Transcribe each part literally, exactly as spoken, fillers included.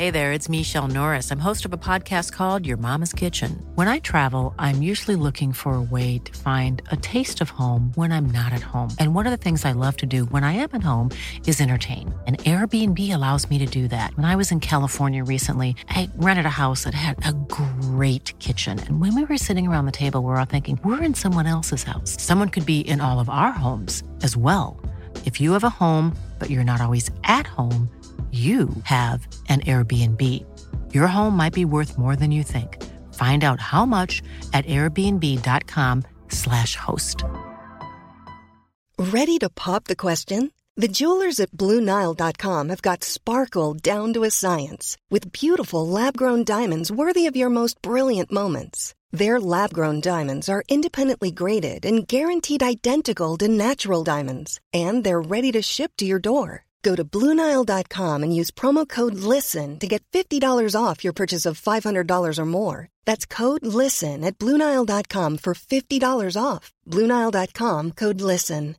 Hey there, it's Michelle Norris. I'm host of a podcast called Your Mama's Kitchen. When I travel, I'm usually looking for a way to find a taste of home when I'm not at home. And one of the things I love to do when I am at home is entertain. And Airbnb allows me to do that. When I was in California recently, I rented a house that had a great kitchen. And when we were sitting around the table, we were all thinking, we're in someone else's house. Someone could be in all of our homes as well. If you have a home, but you're not always at home, you have an Airbnb. Your home might be worth more than you think. Find out how much at airbnb.com slash host. Ready to pop the question? The jewelers at Blue Nile dot com have got sparkle down to a science with beautiful lab-grown diamonds worthy of your most brilliant moments. Their lab-grown diamonds are independently graded and guaranteed identical to natural diamonds, and they're ready to ship to your door. Go to Blue Nile dot com and use promo code LISTEN to get fifty dollars off your purchase of five hundred dollars or more. That's code LISTEN at Blue Nile dot com for fifty dollars off. Blue Nile dot com, code LISTEN.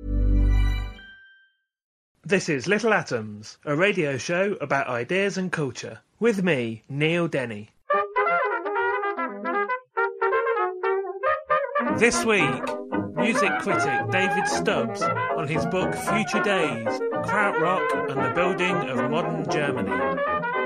This is Little Atoms, a radio show about ideas and culture. With me, Neil Denny. This week, music critic David Stubbs on his book Future Days, Krautrock and the Building of Modern Germany.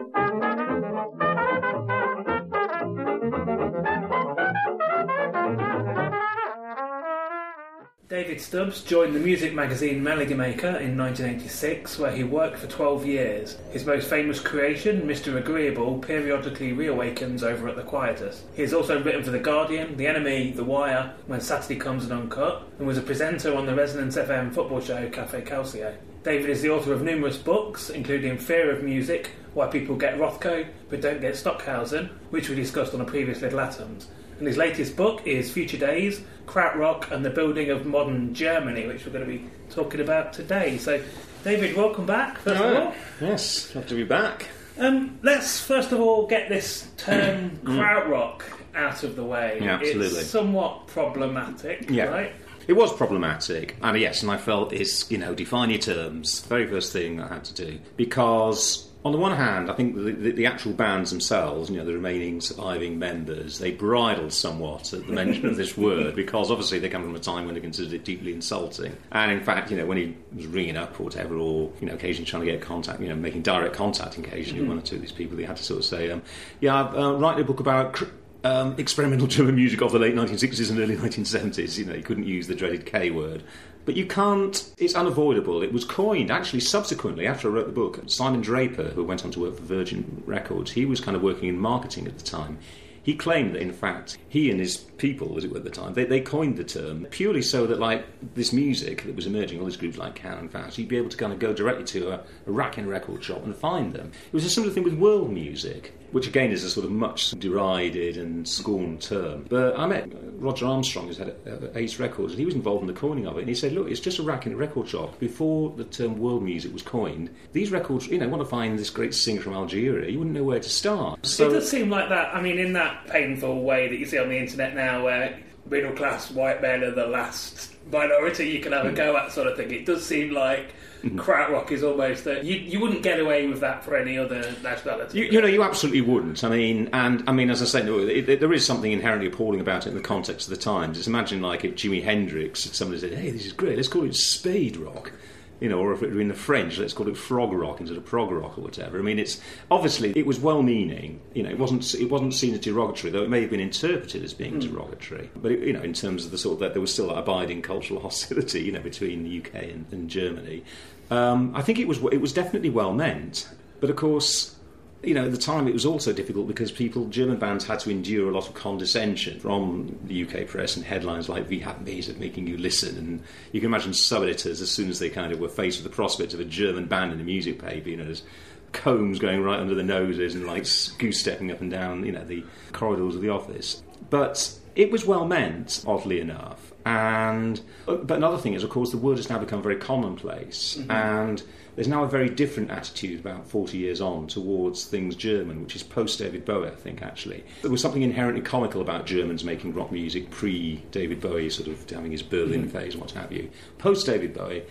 David Stubbs joined the music magazine Melody Maker in nineteen eighty-six, where he worked for twelve years. His most famous creation, Mister Agreeable, periodically reawakens over at The Quietus. He has also written for The Guardian, The Enemy, The Wire, When Saturday Comes and Uncut, and was a presenter on the Resonance F M football show Café Calcio. David is the author of numerous books, including Fear of Music, Why People Get Rothko but Don't Get Stockhausen, which we discussed on a previous Little Atoms. And his latest book is Future Days, Krautrock and the Building of Modern Germany, which we're going to be talking about today. So, David, welcome back, first oh, of all. Yes, love to be back. Um, let's, first of all, get this term Krautrock out of the way. Yeah, absolutely. It's somewhat problematic, yeah. right? It was problematic, and yes, and I felt it's, you know, define your terms, very first thing I had to do. Because, on the one hand, I think the, the, the actual bands themselves, you know, the remaining surviving members, they bridled somewhat at the mention of this word, because obviously they come from a time when they considered it deeply insulting. And in fact, you know, when he was ringing up or whatever, or, you know, occasionally trying to get contact, you know, making direct contact occasionally, mm. one or two of these people, they had to sort of say, um, yeah, I've uh, written a book about Cr- Um, experimental German music of the late nineteen sixties and early nineteen seventies. You know, you couldn't use the dreaded K word. But you can't, it's unavoidable. It was coined, actually, subsequently, after I wrote the book. Simon Draper, who went on to work for Virgin Records, he was kind of working in marketing at the time. He claimed that, in fact, he and his people, as it were at the time, they, they coined the term purely so that, like, this music that was emerging, all these groups like Can and Faust, you'd be able to kind of go directly to a, a rack in a record shop and find them. It was a similar thing with world music, which again is a sort of much derided and scorned term. But I met Roger Armstrong, who's had Ace Records, and he was involved in the coining of it, and he said, look, it's just a rack in a record shop. Before the term world music was coined, these records, you know, want to find this great singer from Algeria, you wouldn't know where to start. So, it does seem like that, I mean, in that painful way that you see on the internet now, where middle class white men are the last minority you can have a go at, sort of thing. It does seem like Krautrock is almost that you you wouldn't get away with that for any other nationality. You, you know, you absolutely wouldn't. I mean, and I mean, as I say, it, it, there is something inherently appalling about it in the context of the times. Just imagine, like, if Jimi Hendrix, somebody said, "Hey, this is great. Let's call it spade rock." You know, or if it were in the French, let's call it frog rock instead of prog rock or whatever. I mean, it's obviously it was well-meaning. You know, it wasn't it wasn't seen as derogatory, though it may have been interpreted as being mm. derogatory. But it, you know, in terms of the sort of that there was still that abiding cultural hostility, you know, between the U K and, and Germany. Um, I think it was it was definitely well meant, but of course, you know, at the time it was also difficult because people, German bands, had to endure a lot of condescension from the U K press and headlines like "We have ways of making you listen," and you can imagine sub-editors as soon as they kind of were faced with the prospect of a German band in a music paper, you know, there's combs going right under the noses and like goose-stepping up and down, you know, the corridors of the office. But it was well meant, oddly enough. And but another thing is, of course, the word has now become very commonplace, mm-hmm. and there's now a very different attitude about forty years on towards things German, which is post-David Bowie, I think, actually. There was something inherently comical about Germans making rock music pre-David Bowie, sort of having his Berlin mm-hmm. phase and what have you. Post-David Bowie,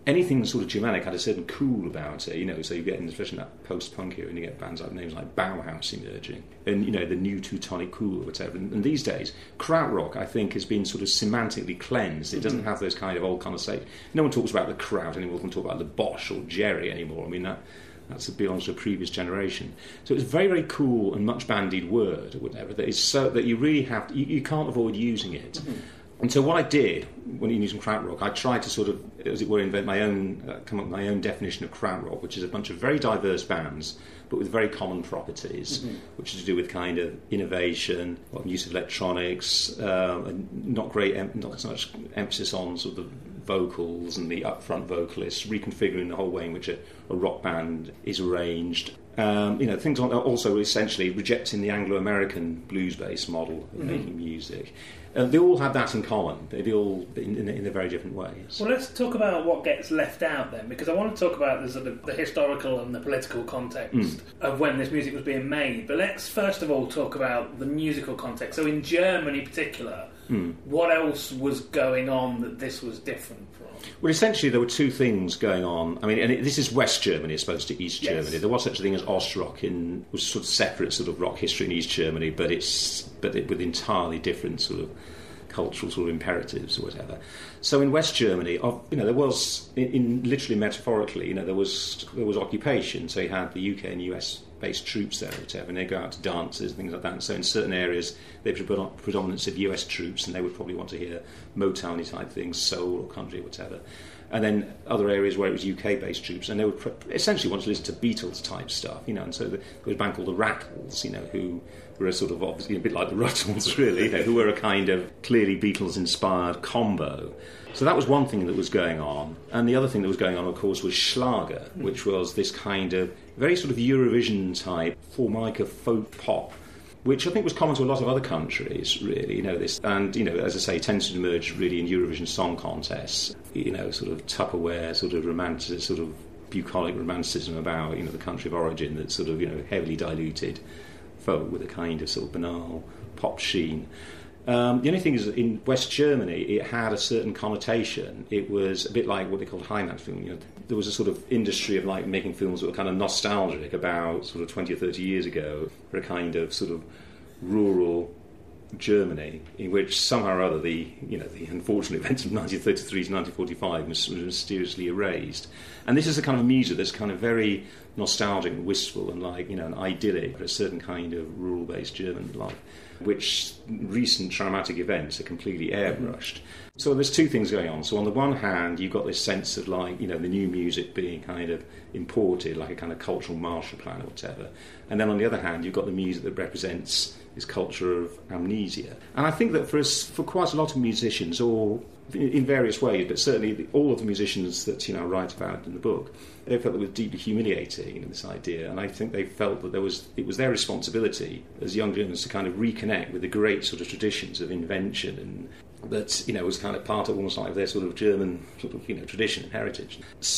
anything sort of Germanic had a certain cool about it, you know, so you get, especially in that post-punk era, and you get bands like names like Bauhaus emerging, and, you know, the new Teutonic cool or whatever. And, and these days, krautrock, I think, has been sort of semantically cleansed. It mm-hmm. doesn't have those kind of old connotations. No one talks about the Kraut anymore, one talk about the Bosch or Jerry anymore. I mean, that That's belongs to a previous generation. So it's a very, very cool and much bandied word or whatever that is so that you really have to, you, you can't avoid using it. Mm-hmm. And so what I did when using krautrock, I tried to sort of, as it were, invent my own, uh, come up with my own definition of krautrock, which is a bunch of very diverse bands, but with very common properties, mm-hmm. which is to do with kind of innovation, well, use of electronics, uh, and not great, em- not so much emphasis on sort of the vocals and the upfront vocalists, reconfiguring the whole way in which a, a rock band is arranged. Um, you know, things on, also essentially rejecting the Anglo-American blues-based model of mm-hmm. making music. Uh, they all have that in common. They all in, in, in a very different ways. Well, let's talk about what gets left out then, because I want to talk about the sort of the historical and the political context mm. of when this music was being made. But let's first of all talk about the musical context. So in Germany in particular, mm. what else was going on that this was different from? Well, essentially there were two things going on. I mean, and it, this is West Germany as opposed to East yes. Germany. There was such a thing as Ostrock, in was sort of separate sort of rock history in East Germany, but it's but it, with entirely different sort of cultural sort of imperatives or whatever. So in West Germany, you know, there was, in, in literally metaphorically, you know, there was there was occupation. So you had the U K and U S based troops there or whatever, and they go out to dances and things like that. And so in certain areas, there was a predominance of U S troops, and they would probably want to hear Motown-y type things, soul or country or whatever. And then other areas where it was U K-based troops, and they would pre- essentially want to listen to Beatles-type stuff, you know. And so the, there was a band called the Rattles, you know, who were a sort of obviously a bit like the Ruttles, really, you know, who were a kind of clearly Beatles-inspired combo. So that was one thing that was going on. And the other thing that was going on, of course, was Schlager, which was this kind of very sort of Eurovision-type Formica folk pop, which I think was common to a lot of other countries, really, you know, this, and, you know, as I say, tends to emerge really in Eurovision Song Contests, you know, sort of Tupperware, sort of romantic, sort of bucolic romanticism about, you know, the country of origin that's sort of, you know, heavily diluted folk with a kind of sort of banal pop sheen. Um, the only thing is, in West Germany, it had a certain connotation. It was a bit like what they called Heimatfilm. You know, there was a sort of industry of like making films that were kind of nostalgic about sort of twenty or thirty years ago, for a kind of sort of rural Germany, in which somehow or other the you know the unfortunate events of nineteen thirty-three to nineteen forty-five was mysteriously erased. And this is a kind of music that's kind of very nostalgic and wistful and like, you know, an idyllic, but a certain kind of rural-based German life, which recent traumatic events are completely airbrushed. So there's two things going on. So on the one hand, you've got this sense of like, you know, the new music being kind of imported, like a kind of cultural Marshall Plan or whatever. And then on the other hand, you've got the music that represents this culture of amnesia. And I think that for us, for quite a lot of musicians, or in various ways, but certainly all of the musicians that, you know, I write about in the book, they felt it was deeply humiliating, you know, this idea, and I think they felt that there was it was their responsibility as young Germans to kind of reconnect with the great sort of traditions of invention, and that, you know, was kind of part of almost like their sort of German sort of, you know, tradition and heritage.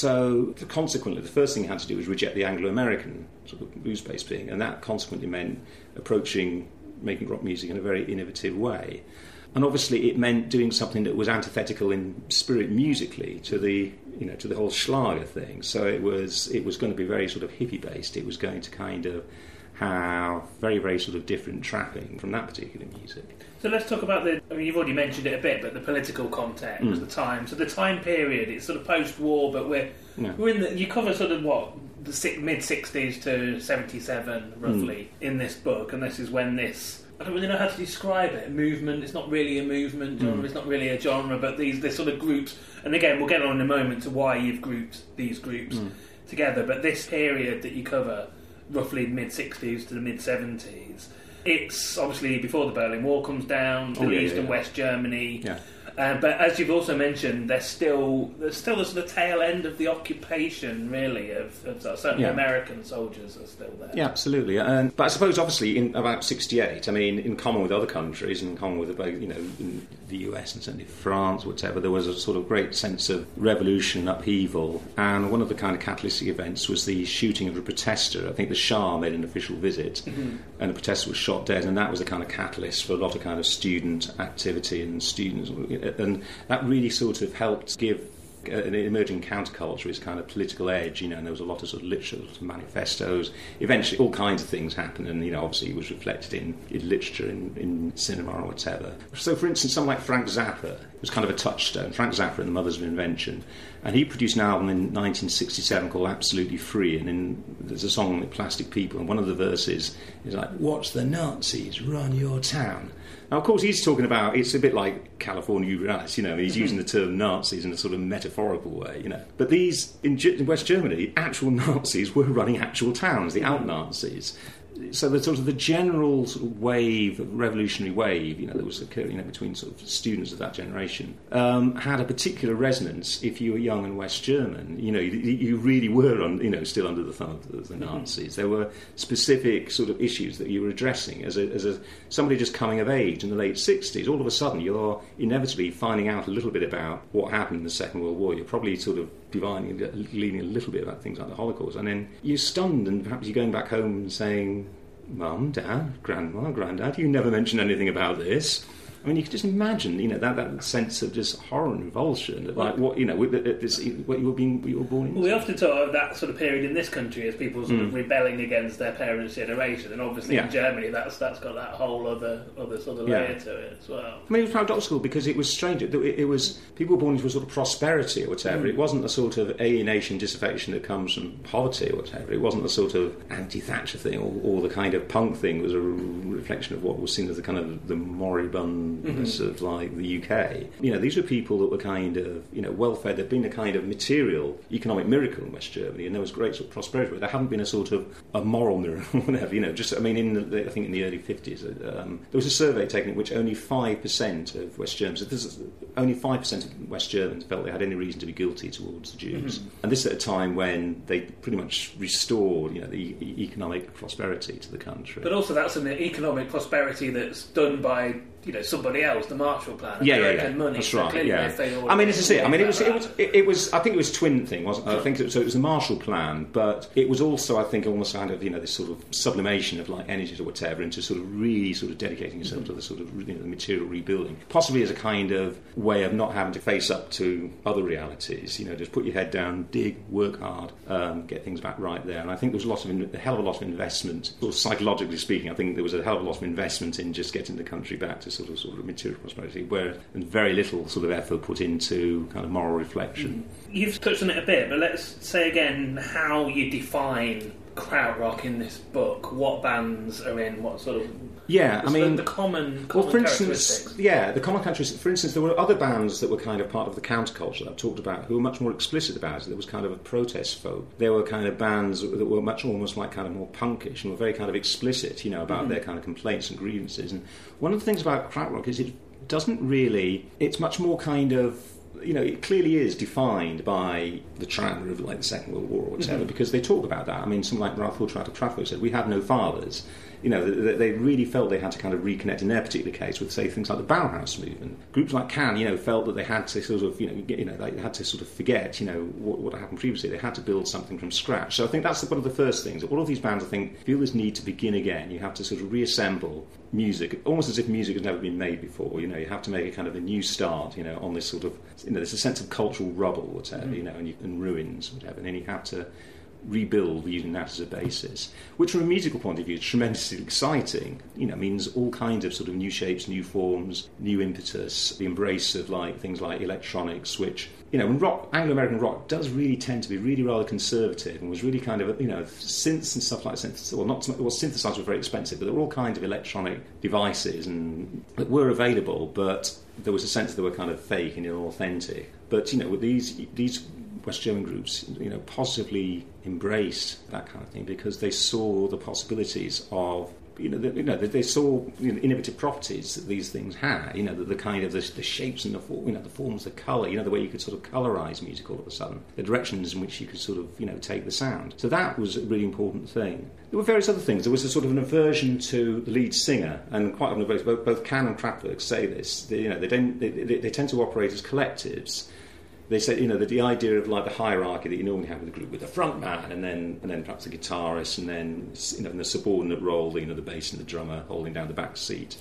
So consequently, the first thing they had to do was reject the Anglo-American sort of blues-based thing, and that consequently meant approaching making rock music in a very innovative way. And obviously it meant doing something that was antithetical in spirit musically to the, you know, to the whole Schlager thing. So it was it was going to be very sort of hippie based. It was going to kind of have very, very sort of different trapping from that particular music. So let's talk about the, I mean, you've already mentioned it a bit, but the political context, mm. the time. So the time period, it's sort of post-war, but we're, yeah. we're in the, you cover sort of what, the mid-sixties to seventy-seven, roughly, mm. in this book, and this is when this, I don't really know how to describe it. Movement, it's not really a movement, genre, mm. it's not really a genre, but these this sort of groups, and again, we'll get on in a moment to why you've grouped these groups mm. together, but this period that you cover, roughly mid-sixties to the mid-seventies, it's obviously before the Berlin Wall comes down, the oh, yeah, East yeah, and yeah. West Germany. Yeah. Uh, but as you've also mentioned, there's still there's still the sort of tail end of the occupation, really, of, of certainly yeah. American soldiers are still there. Yeah, absolutely. And but I suppose, obviously, in about sixty-eight, I mean, in common with other countries, in common with, you know, in the U S and certainly France, whatever, there was a sort of great sense of revolution, upheaval. And one of the kind of catalytic events was the shooting of a protester. I think the Shah made an official visit, mm-hmm. and the protester was shot dead, and that was a kind of catalyst for a lot of kind of student activity and students. And that really sort of helped give an emerging counterculture, its kind of political edge, you know, and there was a lot of sort of literature, sort of manifestos. Eventually, all kinds of things happened, and, you know, obviously it was reflected in, in literature, in, in cinema or whatever. So, for instance, someone like Frank Zappa was kind of a touchstone. Frank Zappa and the Mothers of Invention. And he produced an album in nineteen sixty-seven called Absolutely Free, and in, there's a song, Plastic People, and one of the verses is like, watch the Nazis run your town. Now, of course, he's talking about, it's a bit like California Urals, you know, he's using the term Nazis in a sort of metaphorical way, you know. But these, in, G- in West Germany, actual Nazis were running actual towns, the out-Nazis. So the sort of the general sort of wave, revolutionary wave, you know, that was occurring, you know, between sort of students of that generation, um, had a particular resonance if you were young and West German. You know, you, you really were, on, you know, still under the thumb of the, the Nazis. There were specific sort of issues that you were addressing as a, as a somebody just coming of age in the late sixties. All of a sudden, you're inevitably finding out a little bit about what happened in the Second World War. You're probably sort of divining, leaning a little bit about things like the Holocaust, and then you're stunned, and perhaps you're going back home and saying, Mum, Dad, Grandma, Grandad, you never mentioned anything about this. I mean, you can just imagine, you know, that, that sense of just horror and revulsion, that, like what you know, this, what you were being, what you were born into. Well, we often talk of that sort of period in this country as people sort mm. of rebelling against their parents' generation, and obviously yeah. in Germany, that's that's got that whole other other sort of layer yeah. to it as well. I mean, it was paradoxical because it was strange. It, it was people were born into a sort of prosperity or whatever. Mm. It wasn't the sort of alienation, disaffection that comes from poverty or whatever. It wasn't the sort of anti-Thatcher thing or, or the kind of punk thing. It was a reflection of what was seen as the kind of the moribundness mm-hmm. of like the U K. You know, these were people that were kind of, you know, well-fed. There'd been a kind of material economic miracle in West Germany, and there was great sort of prosperity. There hadn't been a sort of a moral miracle, whatever. You know, just I mean, in the, I think in the early fifties, um, there was a survey taken in which only five percent of West Germans, this is, only five percent of West Germans felt they had any reason to be guilty towards the Jews, mm-hmm. and this at a time when they pretty much restored, you know, the e- economic prosperity to the country. But also, that's an economic prosperity that's done by, you know, somebody else, the Marshall Plan, yeah, yeah, yeah. money. That's right. So yeah. I mean, this is it. I mean, it was, it was, it, it was. I think it was a twin thing, wasn't it? I think it, so. It was the Marshall Plan, but it was also, I think, almost kind of, you know, this sort of sublimation of like energies or whatever into sort of really sort of dedicating yourself mm-hmm. to the sort of, you know, the material rebuilding, possibly as a kind of way of not having to face up to other realities. You know, just put your head down, dig, work hard, um, get things back right there. And I think there was a lot of a hell of a lot of investment, sort of psychologically speaking. I think there was a hell of a lot of investment in just getting the country back to sort of sort of material prosperity, where and very little sort of effort put into kind of moral reflection. You've touched on it a bit, but let's say again how you define krautrock in this book. What bands are in? What sort of yeah, I mean the common, common well, for instance, yeah, the common characteristics. For instance, there were other bands that were kind of part of the counterculture that I've talked about, who were much more explicit about it. There was kind of a protest folk. There were kind of bands that were much almost like kind of more punkish and were very kind of explicit, you know, about mm-hmm. their kind of complaints and grievances. And one of the things about krautrock is it doesn't really. It's much more kind of. You know, it clearly is defined by the trauma of like the Second World War or whatever, mm-hmm. because they talk about that. I mean, someone like Ralph Walter Trafo said, "We have no fathers." You know, they, they really felt they had to kind of reconnect in their particular case with, say, things like the Bauhaus movement. Groups like Can, you know, felt that they had to sort of, you know, get, you know, they had to sort of forget, you know, what, what happened previously. They had to build something from scratch. So I think that's one of the first things. All of these bands, I think, feel this need to begin again. You have to sort of reassemble music, almost as if music has never been made before. You know, you have to make a kind of a new start, you know, on this sort of, you know, there's a sense of cultural rubble, whatever, mm. you know, and, you, and ruins, whatever, and then you have to rebuild using that as a basis, which from a musical point of view is tremendously exciting. You know, means all kinds of sort of new shapes, new forms, new impetus, the embrace of like things like electronics, which, you know, when rock, Anglo-American rock does really tend to be really rather conservative and was really kind of, you know, synths and stuff like synths, well, not well, synthesizers were very expensive, but there were all kinds of electronic devices and that were available, but there was a sense that they were kind of fake and inauthentic. But, you know, with these these West German groups, you know, positively embraced that kind of thing because they saw the possibilities of, you know, the, you know, they saw, you know, innovative properties that these things had. You know, the, the kind of the, the shapes and the form, you know, the forms, the colour. You know, the way you could sort of colorise music all of a sudden, the directions in which you could sort of, you know, take the sound. So that was a really important thing. There were various other things. There was a sort of an aversion to the lead singer, and quite often both both Can and Kraftwerk say this. They, you know, they don't. They, they, they tend to operate as collectives. They say, you know, that the idea of like the hierarchy that you normally have with a group, with the front man, and then and then perhaps the guitarist, and then, you know, in the subordinate role, you know, the bass and the drummer holding down the back seat.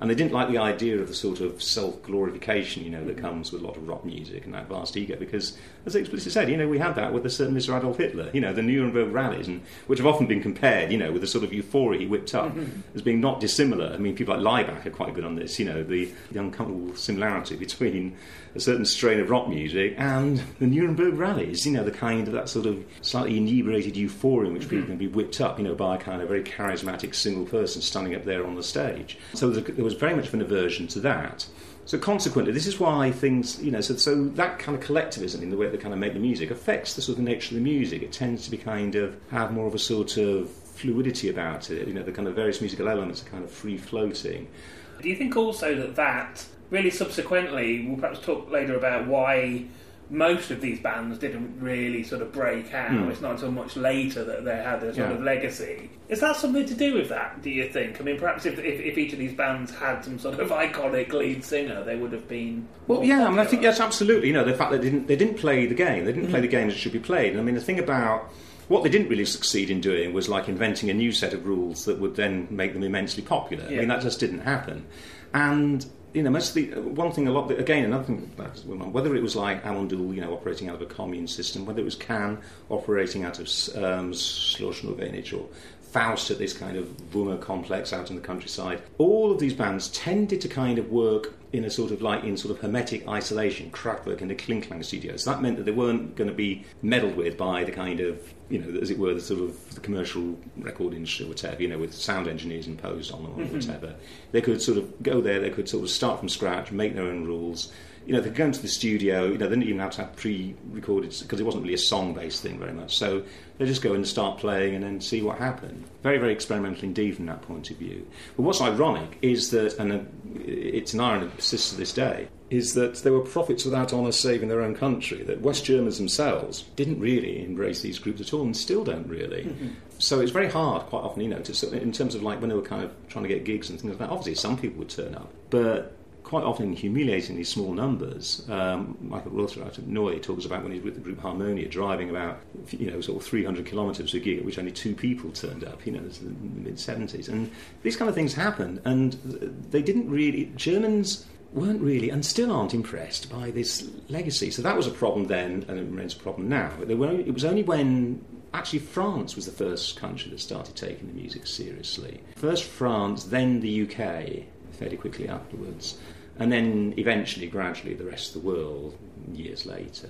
And they didn't like the idea of the sort of self-glorification, you know, that comes with a lot of rock music and that vast ego, because, as they explicitly said, you know, we had that with a certain Mister Adolf Hitler, you know, the Nuremberg rallies, and which have often been compared, you know, with the sort of euphoria he whipped up mm-hmm. as being not dissimilar. I mean, people like Laibach are quite good on this, you know, the, the uncomfortable similarity between a certain strain of rock music and the Nuremberg rallies, you know, the kind of that sort of slightly inebriated euphoria in which people can be whipped up, you know, by a kind of very charismatic single person standing up there on the stage. So there was very much of an aversion to that. So consequently, this is why things, you know, so, so that kind of collectivism in the way they kind of make the music affects the sort of nature of the music. It tends to be kind of, have more of a sort of fluidity about it, you know, the kind of various musical elements are kind of free-floating. Do you think also that that, really subsequently, we'll perhaps talk later about why most of these bands didn't really sort of break out. Mm. It's not until much later that they had a sort yeah. of legacy. Is that something to do with that, do you think? I mean, perhaps if, if, if each of these bands had some sort of iconic lead singer, they would have been... Well, yeah, popular. I mean, I think, yes, absolutely. You know, the fact that they didn't, they didn't play the game. They didn't mm. play the game as it should be played. And I mean, the thing about... What they didn't really succeed in doing was like inventing a new set of rules that would then make them immensely popular. Yeah. I mean, that just didn't happen. And... You know, mostly one thing. A lot. Again, another thing. Whether it was like Amundul, you know, operating out of a commune system, whether it was Can operating out of um, Sloshnovenich, or Faust at this kind of Wummer complex out in the countryside, all of these bands tended to kind of work in a sort of like in sort of hermetic isolation, Kraftwerk in the Klinklang studios. That meant that they weren't going to be meddled with by the kind of, you know, as it were, the sort of the commercial record industry or whatever, you know, with sound engineers imposed on them or mm-hmm. whatever. They could sort of go there, they could sort of start from scratch, make their own rules. You know, they could go into the studio, you know, they didn't even have to have pre-recorded, because it wasn't really a song-based thing very much. So they just go in and start playing and then see what happened. Very, very experimental indeed from that point of view. But what's ironic is that, and it's an irony that persists to this day, is that there were prophets without honour saving their own country, that West Germans themselves didn't really embrace these groups at all and still don't really. Mm-hmm. So it's very hard quite often, you know, to, in terms of like when they were kind of trying to get gigs and things like that. Obviously some people would turn up, but quite often in humiliatingly small numbers. Um, Michael Rother out at Neu talks about when he was with the group Harmonia driving about, you know, sort of three hundred kilometres to a gig at which only two people turned up, you know, in the mid-seventies. And these kind of things happened, and they didn't really... Germans weren't really, and still aren't, impressed by this legacy. So that was a problem then, and it remains a problem now. But they were only, it was only when... Actually, France was the first country that started taking the music seriously. First France, then the U K, fairly quickly afterwards, and then eventually, gradually, the rest of the world years later.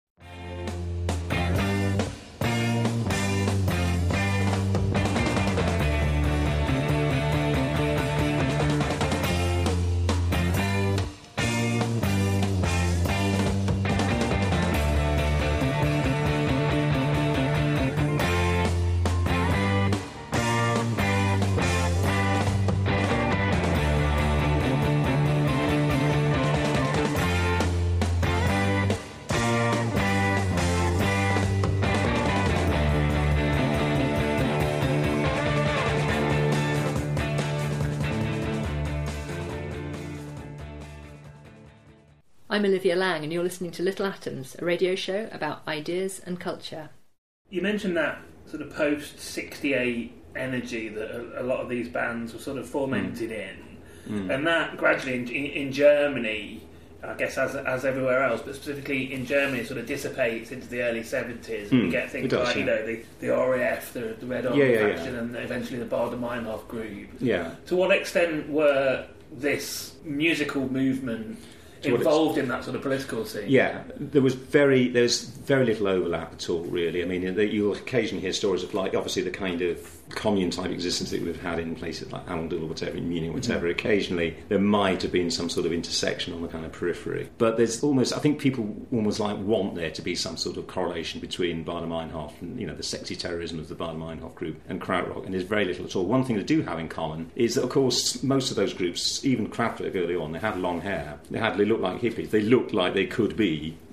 I'm Olivia Lang, and you're listening to Little Atoms, a radio show about ideas and culture. You mentioned that sort of post-sixty-eight energy that a, a lot of these bands were sort of fomented mm. in, mm. and that gradually in, in, in Germany, I guess as as everywhere else, but specifically in Germany, sort of dissipates into the early seventies. Mm. You get things does, like yeah. you know the, the R A F, the, the Red Army yeah, yeah, faction, yeah. and eventually the Baader-Meinhof group. Yeah. To what extent were this musical movement involved in that sort of political scene? Yeah, there was very there's very little overlap at all, really. I mean, you'll occasionally hear stories of, like, obviously the kind of commune-type existence that we've had in places like Amundul or whatever, in Munich, whatever. Mm-hmm. Occasionally, there might have been some sort of intersection on the kind of periphery. But there's almost, I think people almost like want there to be some sort of correlation between Baader-Meinhof and, you know, the sexy terrorism of the Baader-Meinhof group and Krautrock, and there's very little at all. One thing they do have in common is that, of course, most of those groups, even Kraftwerk early on, they had long hair. They had, they looked like hippies. They looked like they could be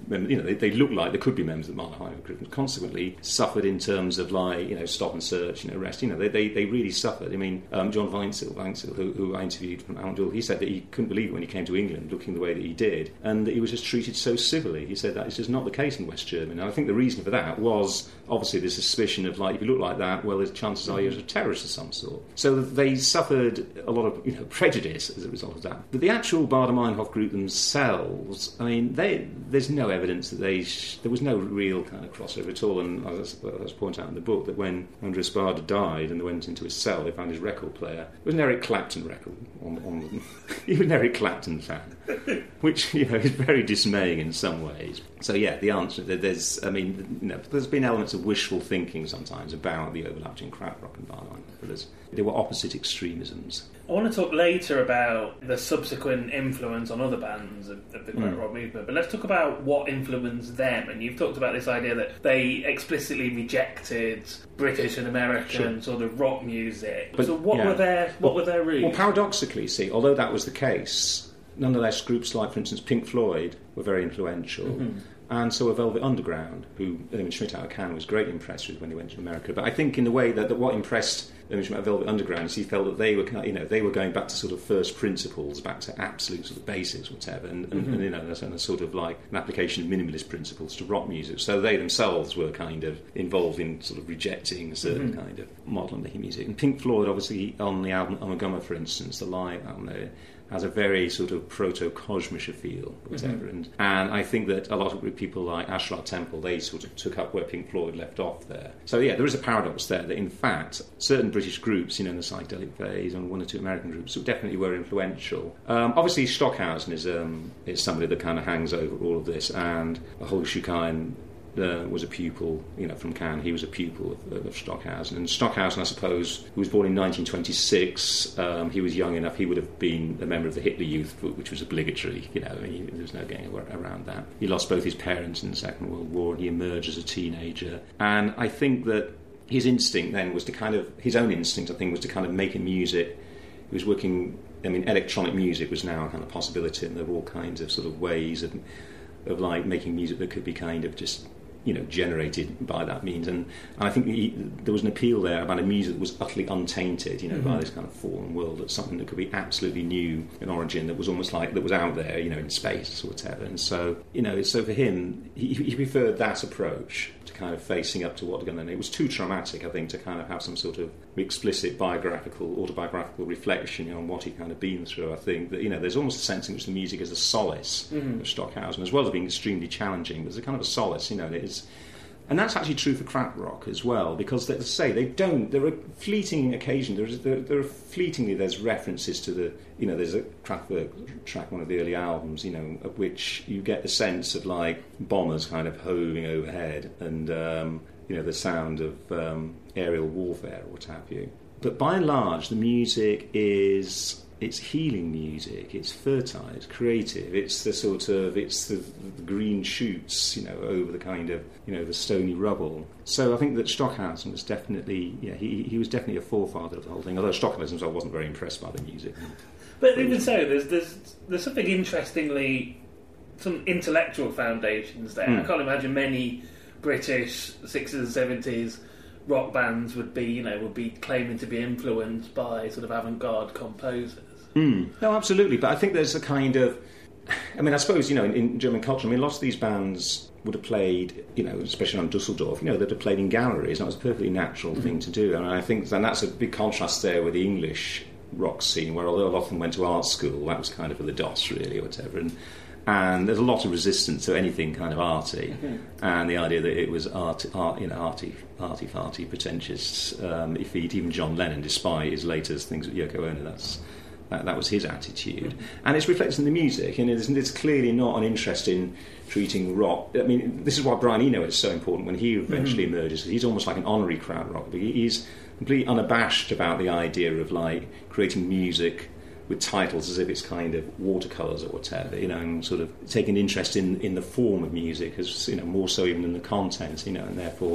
you know, they, they look like they could be members of the Marlon Hainoff group, and consequently suffered in terms of like, you know, stop and search, you know, arrest. You know, they they, they really suffered. I mean, um, John Weinzel, Weinzel who, who I interviewed from Almdul, he said that he couldn't believe it when he came to England looking the way that he did, and that he was just treated so civilly. He said that is just not the case in West Germany. And I think the reason for that was obviously the suspicion of like, if you look like that, well, the chances are you're a terrorist of some sort. So they suffered a lot of, you know, prejudice as a result of that. But the actual Baader-Meinhof group themselves, I mean, they, there's no evidence that they sh- there was no real kind of crossover at all. And as I was pointing out in the book, that when Andreas Baader died and they went into his cell, they found his record player. It was an Eric Clapton record. On, on the, he was an Eric Clapton fan, which, you know, is very dismaying in some ways. So yeah, the answer, there's, I mean, you know, there's been elements of wishful thinking sometimes about the overlap between krautrock and Baader-Meinhof, but there's, they were opposite extremisms. I want to talk later about the subsequent influence on other bands of, of the krautrock mm. movement, but let's talk about what influenced them. And you've talked about this idea that they explicitly rejected British and American sure. sort of rock music. But, so what yeah. were their what well, were their roots? Well, paradoxically, see, although that was the case, nonetheless, groups like, for instance, Pink Floyd were very influential. Mm-hmm. And so were Velvet Underground, who Erwin Schmidt out of Cannes was greatly impressed with when he went to America. But I think in the way that, that what impressed Erwin Schmidt about Velvet Underground is he felt that they were, you know, they were going back to sort of first principles, back to absolute sort of basics, whatever, and, and, mm-hmm. and you know, and a sort of like an application of minimalist principles to rock music. So they themselves were kind of involved in sort of rejecting a certain mm-hmm. kind of modern making music. And Pink Floyd, obviously, on the album Ummagumma, for instance, the live album there, has a very sort of proto-Kosmische feel, whatever. Mm-hmm. And, and I think that a lot of people like Ashlar Temple, they sort of took up where Pink Floyd left off there. So yeah, there is a paradox there that in fact, certain British groups, you know, in the psychedelic phase, and one or two American groups, definitely were influential. Um, obviously, Stockhausen is um, is somebody that kind of hangs over all of this, and Holger Schukain Uh, was a pupil, you know, from Cannes. He was a pupil of, of Stockhausen. And Stockhausen, I suppose, who was born in nineteen twenty-six, um, he was young enough, he would have been a member of the Hitler Youth, which was obligatory, you know, he, there was no getting around that. He lost both his parents in the Second World War, and he emerged as a teenager. And I think that his instinct then was to kind of, his own instinct, I think, was to kind of make a music. He was working, I mean, electronic music was now a kind of possibility, and there were all kinds of sort of ways of, of like, making music that could be kind of just, you know, generated by that means. And, and I think he, there was an appeal there about a music that was utterly untainted, you know, mm-hmm. by this kind of fallen world, that's something that could be absolutely new in origin, that was almost like, that was out there, you know, in space or whatever. And so, you know, so for him, he, he preferred that approach to kind of facing up to what going on. It was too traumatic, I think, to kind of have some sort of explicit biographical, autobiographical reflection, you know, on what he'd kind of been through. I think that, you know, there's almost a sense in which the music is a solace mm-hmm. of Stockhausen, as well as being extremely challenging, but there's a kind of a solace, you know, and it is. And that's actually true for krautrock as well, because, as I say, they don't. There are fleeting occasions. There, is, there, there are fleetingly. There's references to the. You know, there's a Kraftwerk track, one of the early albums. You know, of which you get the sense of like bombers kind of hovering overhead, and um, you know, the sound of um, aerial warfare or what have you. But by and large, the music is. It's healing music, it's fertile, it's creative, it's the sort of, it's the, the green shoots, you know, over the kind of, you know, the stony rubble. So I think that Stockhausen was definitely, yeah, he he was definitely a forefather of the whole thing, although Stockhausen himself wasn't very impressed by the music. But even so, there's, there's, there's something interestingly, some intellectual foundations there. Mm. I can't imagine many British sixties and seventies rock bands would be, you know, would be claiming to be influenced by sort of avant-garde composers. Mm. No, absolutely. But I think there's a kind of, I mean, I suppose, you know, in, in German culture, I mean, lots of these bands would have played, you know, especially on Dusseldorf, you know, they'd have played in galleries, and that was a perfectly natural mm-hmm. thing to do. And I think, and that's a big contrast there with the English rock scene, where although a lot of them went to art school, that was kind of for the D O S, really, or whatever. And And there's a lot of resistance to anything kind of arty, mm-hmm. and the idea that it was art, art you know, arty, arty, farty, pretentious, um, effete. Even John Lennon, despite his latest things with Yoko Ono, that's that, that was his attitude, mm-hmm. and it's reflected in the music. And it's, it's clearly not an interest in treating rock. I mean, this is why Brian Eno is so important when he eventually mm-hmm. emerges. He's almost like an honorary krautrock. He's completely unabashed about the idea of like creating music with titles as if it's kind of watercolours or whatever, you know, and sort of taking interest in, in the form of music as, you know, more so even than the content, you know, and therefore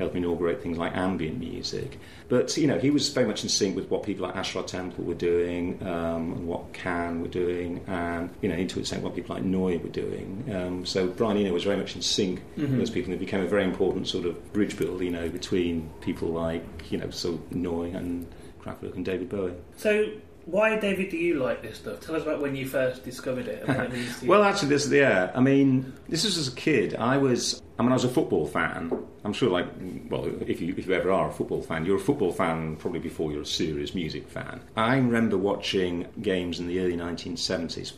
helped inaugurate things like ambient music. But, you know, he was very much in sync with what people like Ashraf Temple were doing, um, and what Can were doing, and, you know, into extent what people like Neu were doing. Um, so Brian Eno was very much in sync mm-hmm. with those people, and it became a very important sort of bridge builder, you know, between people like, you know, so Neu and Kraftwerk and David Bowie. So why, David, do you like this stuff? Tell us about when you first discovered it. And what it means to you. Well, actually, this, yeah, I mean, this was as a kid. I was, I mean, I was a football fan. I'm sure, like, well, if you if you ever are a football fan, you're a football fan probably before you're a serious music fan. I remember watching games in the early nineteen seventies,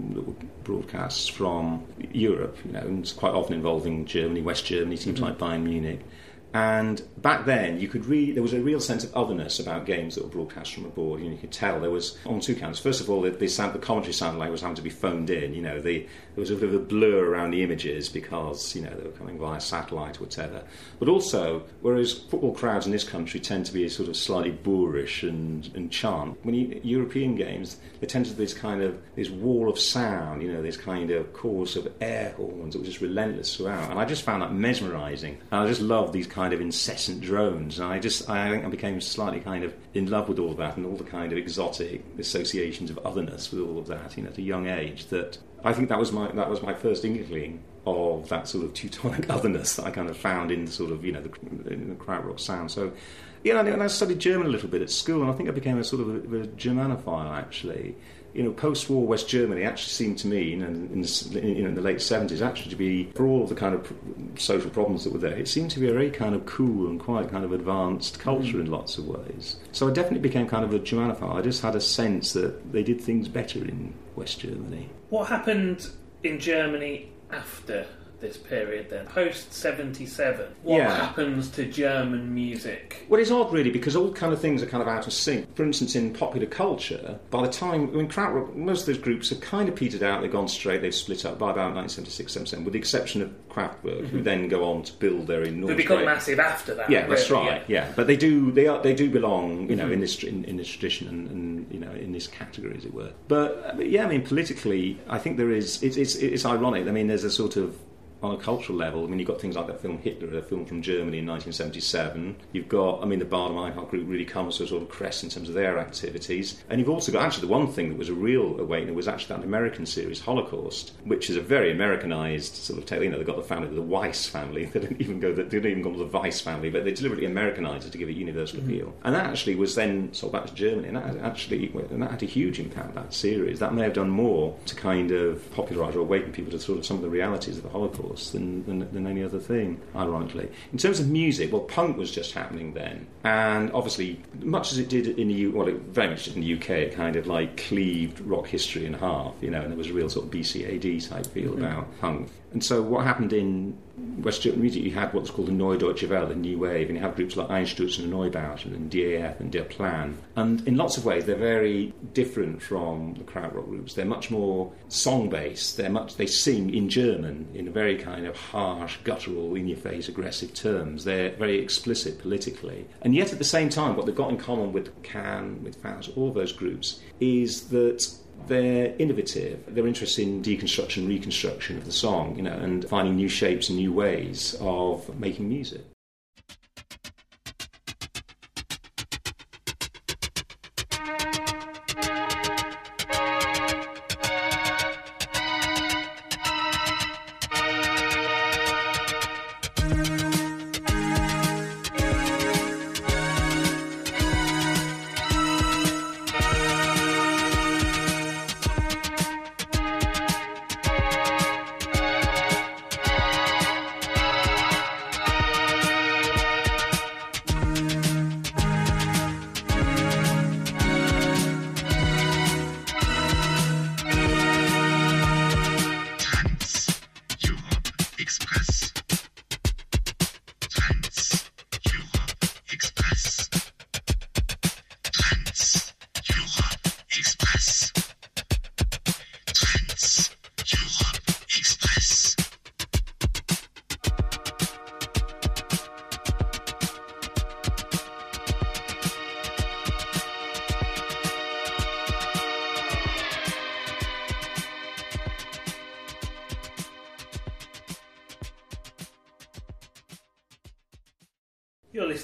broadcasts from Europe, you know, and it's quite often involving Germany, West Germany, teams mm-hmm. like Bayern Munich. And back then, you could really, there was a real sense of otherness about games that were broadcast from abroad. You know, you could tell there was, on two counts. First of all, the, the, sound, the commentary sounded like it was having to be phoned in. You know, the, there was a bit of a blur around the images because, you know, they were coming via satellite or whatever. But also, whereas football crowds in this country tend to be sort of slightly boorish and, and chant, when you, European games, they tend to be this kind of, this wall of sound, you know, this kind of chorus of air horns that was just relentless throughout. And I just found that mesmerising. And I just loved these kind of incessant drones, and I just I think I became slightly kind of in love with all of that and all the kind of exotic associations of otherness with all of that, you know, at a young age. That I think that was my that was my first inkling of that sort of Teutonic otherness that I kind of found in the sort of, you know, the, in the krautrock sound. So yeah, and I studied German a little bit at school, and I think I became a sort of a, a Germanophile actually. You know, post-war West Germany actually seemed to me, you know, in the, you know, in the late seventies, actually to be, for all of the kind of social problems that were there, it seemed to be a very kind of cool and quite kind of advanced culture mm. in lots of ways. So I definitely became kind of a Germanophile. I just had a sense that they did things better in West Germany. What happened in Germany after this period then? Post seventy-seven, what yeah. happens to German music? Well, it's odd really, because all kind of things are kind of out of sync. For instance, in popular culture, by the time, I mean, krautrock, most of those groups have kind of petered out, they've gone straight, they've split up by about nineteen seventy-six, seventy-seven, with the exception of Kraftwerk, mm-hmm. who then go on to build their enormous... They become great... massive after that. Yeah, that's really, right, yeah. yeah. But they do they are they do belong, you know, mm-hmm. in this in, in this tradition and, and, you know, in this category, as it were. But, yeah, I mean, politically, I think there is... It's, it's, it's ironic. I mean, there's a sort of... On a cultural level, I mean, you've got things like that film Hitler, a film from Germany in nineteen seventy-seven. You've got, I mean, the Baader-Meinhardt group really comes to a sort of crest in terms of their activities. And you've also got, actually, the one thing that was a real awakening was actually that American series, Holocaust, which is a very Americanized sort of tale. You know, they've got the family, the Weiss family. They don't even go, they don't even call them the Weiss family, but they deliberately Americanized it to give it universal mm-hmm. appeal. And that actually was then sold back to Germany, and that actually, and that had a huge impact, that series. That may have done more to kind of popularise or awaken people to sort of some of the realities of the Holocaust than, than than any other thing, ironically. In terms of music, well, punk was just happening then, and obviously, much as it did in the U, well, it very much did in the U K, it kind of like cleaved rock history in half, you know, and there was a real sort of B C A D type feel mm-hmm. about punk. And so, what happened in West German music? You had what was called the Neue Deutsche Welle, the New Wave, and you have groups like Einsturz and Neubauten and D A F and Der Plan. And in lots of ways, they're very different from the krautrock groups. They're much more song-based. They're much they sing in German in a very kind of harsh, guttural, in-your-face, aggressive terms. They're very explicit politically. And yet, at the same time, what they've got in common with Can, with Faust, all of those groups, is that they're innovative. They're interested in deconstruction, reconstruction of the song, you know, and finding new shapes and new ways of making music.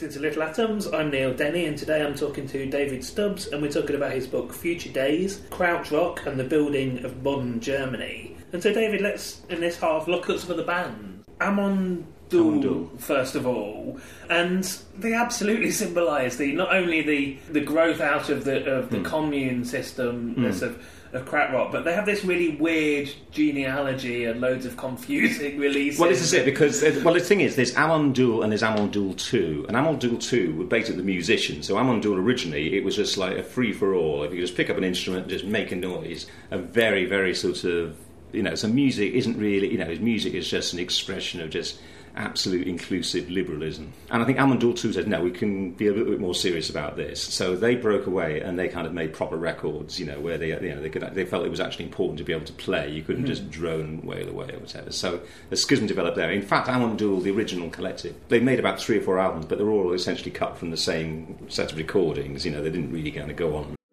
listening to Little Atoms. I'm Neil Denny, and today I'm talking to David Stubbs, and we're talking about his book Future Days, Krautrock and the Building of Modern Germany. And so, David, let's, in this half, look at some of the bands. Amon Düül, first of all, and they absolutely symbolise the not only the, the growth out of the of the mm. commune system mm. of of krautrock, but they have this really weird genealogy and loads of confusing releases. Well, this is it, because, well, the thing is, there's Amon Düül and there's Amon Düül two, and Amon Düül two were basically the musicians. So Amon Düül originally, it was just like a free-for-all. If you just pick up an instrument and just make a noise, a very, very sort of, you know, so music isn't really, you know, his music is just an expression of just absolute inclusive liberalism. And I think Amon Düül two said, no, we can be a little bit more serious about this. So they broke away and they kind of made proper records, you know, where they, you know, they could, they felt it was actually important to be able to play. You couldn't mm. just drone and wail away or whatever. So a schism developed there. In fact, Amon Düül, the original collective, they made about three or four albums, but they're all essentially cut from the same set of recordings. You know, they didn't really kind of go on.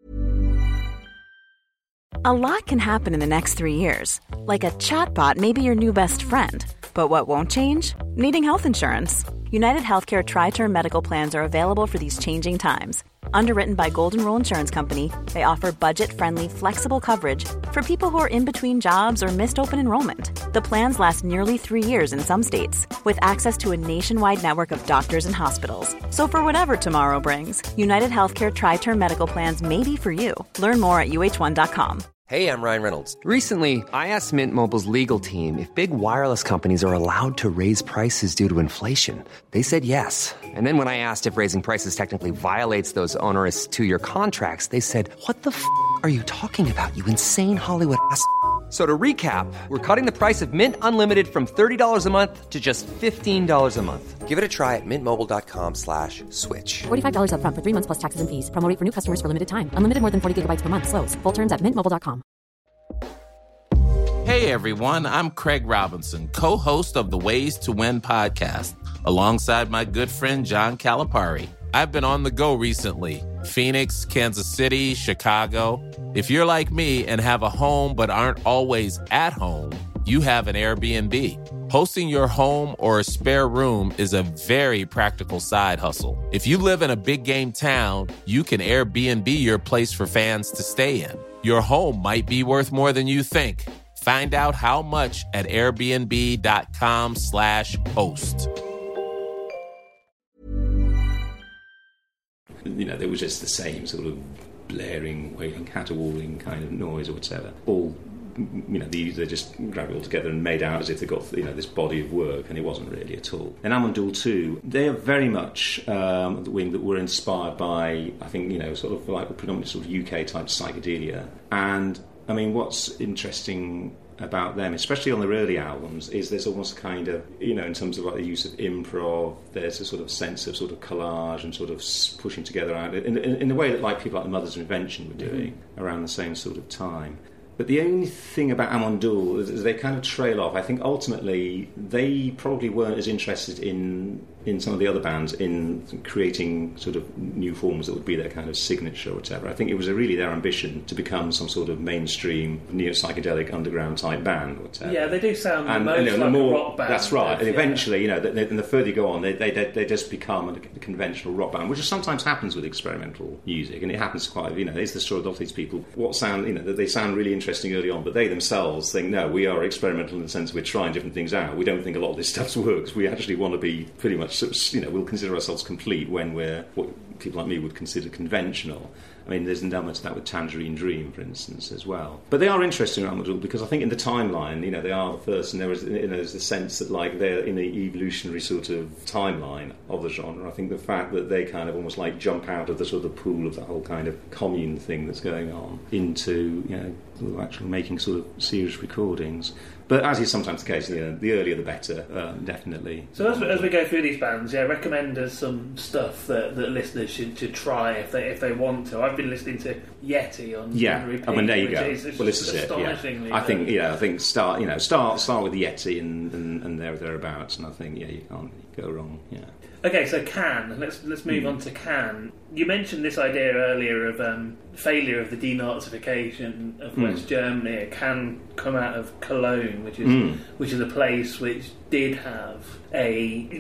A lot can happen in the next three years. Like a chatbot may be your new best friend. But what won't change? Needing health insurance. United Healthcare Tri-Term Medical Plans are available for these changing times. Underwritten by Golden Rule Insurance Company, they offer budget-friendly, flexible coverage for people who are in between jobs or missed open enrollment. The plans last nearly three years in some states, with access to a nationwide network of doctors and hospitals. So for whatever tomorrow brings, United Healthcare Tri-Term Medical Plans may be for you. Learn more at U H one dot com. Hey, I'm Ryan Reynolds. Recently, I asked Mint Mobile's legal team if big wireless companies are allowed to raise prices due to inflation. They said yes. And then when I asked if raising prices technically violates those onerous two-year contracts, they said, what the f*** are you talking about, you insane Hollywood ass f- So to recap, we're cutting the price of Mint Unlimited from thirty dollars a month to just fifteen dollars a month. Give it a try at mintmobile.com slash switch. forty-five dollars up front for three months plus taxes and fees. Promo rate for new customers for limited time. Unlimited more than forty gigabytes per month. Slows full terms at mint mobile dot com. Hey everyone, I'm Craig Robinson, co-host of the Ways to Win podcast, alongside my good friend John Calipari. I've been on the go recently. Phoenix, Kansas City, Chicago. If you're like me and have a home but aren't always at home, you have an Airbnb. Hosting your home or a spare room is a very practical side hustle. If you live in a big game town, you can Airbnb your place for fans to stay in. Your home might be worth more than you think. Find out how much at airbnb.com slash host. You know, there was just the same sort of blaring, wailing, caterwauling kind of noise or whatever. All, you know, they, they just grabbed it all together and made out as if they got, you know, this body of work, and it wasn't really at all. And Amon Düül two, they are very much um, the wing that were inspired by, I think, you know, sort of like a predominantly sort of U K type psychedelia. And I mean, what's interesting about them, especially on their early albums, is there's almost a kind of, you know, in terms of like the use of improv, there's a sort of sense of sort of collage and sort of pushing together out in, in, in the way that like people like the Mothers of Invention were doing mm-hmm. around the same sort of time. But the only thing about Amon Düül is, is they kind of trail off. I think ultimately they probably weren't as interested in in some of the other bands in creating sort of new forms that would be their kind of signature or whatever. I think it was a really their ambition to become some sort of mainstream neo-psychedelic underground type band or whatever. Yeah, they do sound and, most you know, like the more, a rock band. That's right. And yeah. eventually, you know, they, and the further you go on, they they, they just become a, a conventional rock band, which sometimes happens with experimental music, and it happens quite, you know, it's the story of these people. What sound, you know, they sound really interesting early on, but they themselves think, no, we are experimental in the sense we're trying different things out. We don't think a lot of this stuff works. We actually want to be pretty much, you know, we'll consider ourselves complete when we're what people like me would consider conventional. I mean, there's an element of that with Tangerine Dream, for instance, as well. But they are interesting around the world because I think in the timeline, you know, they are the first, and there is, you know, there's the sense that like they're in the evolutionary sort of timeline of the genre. I think the fact that they kind of almost like jump out of the sort of pool of the whole kind of commune thing that's going on into, you know, actually making sort of serious recordings. But as is sometimes the case, you know, the earlier the better, um, definitely. So as we, as we go through these bands, yeah, recommend us some stuff that, that listeners should, should try if they if they want to. I've been listening to Yeti on yeah. repeat. I mean, there you go. Is, well, this is it. Yeah. I think yeah, I think start you know start start with the Yeti and, and, and there thereabouts, and I think yeah, you can't go wrong. Yeah. Okay, so Can. Let's let's move mm. on to Can. You mentioned this idea earlier of um, failure of the denazification of mm. West Germany. It can come out of Cologne, which is mm. which is a place which did have a you know a mayor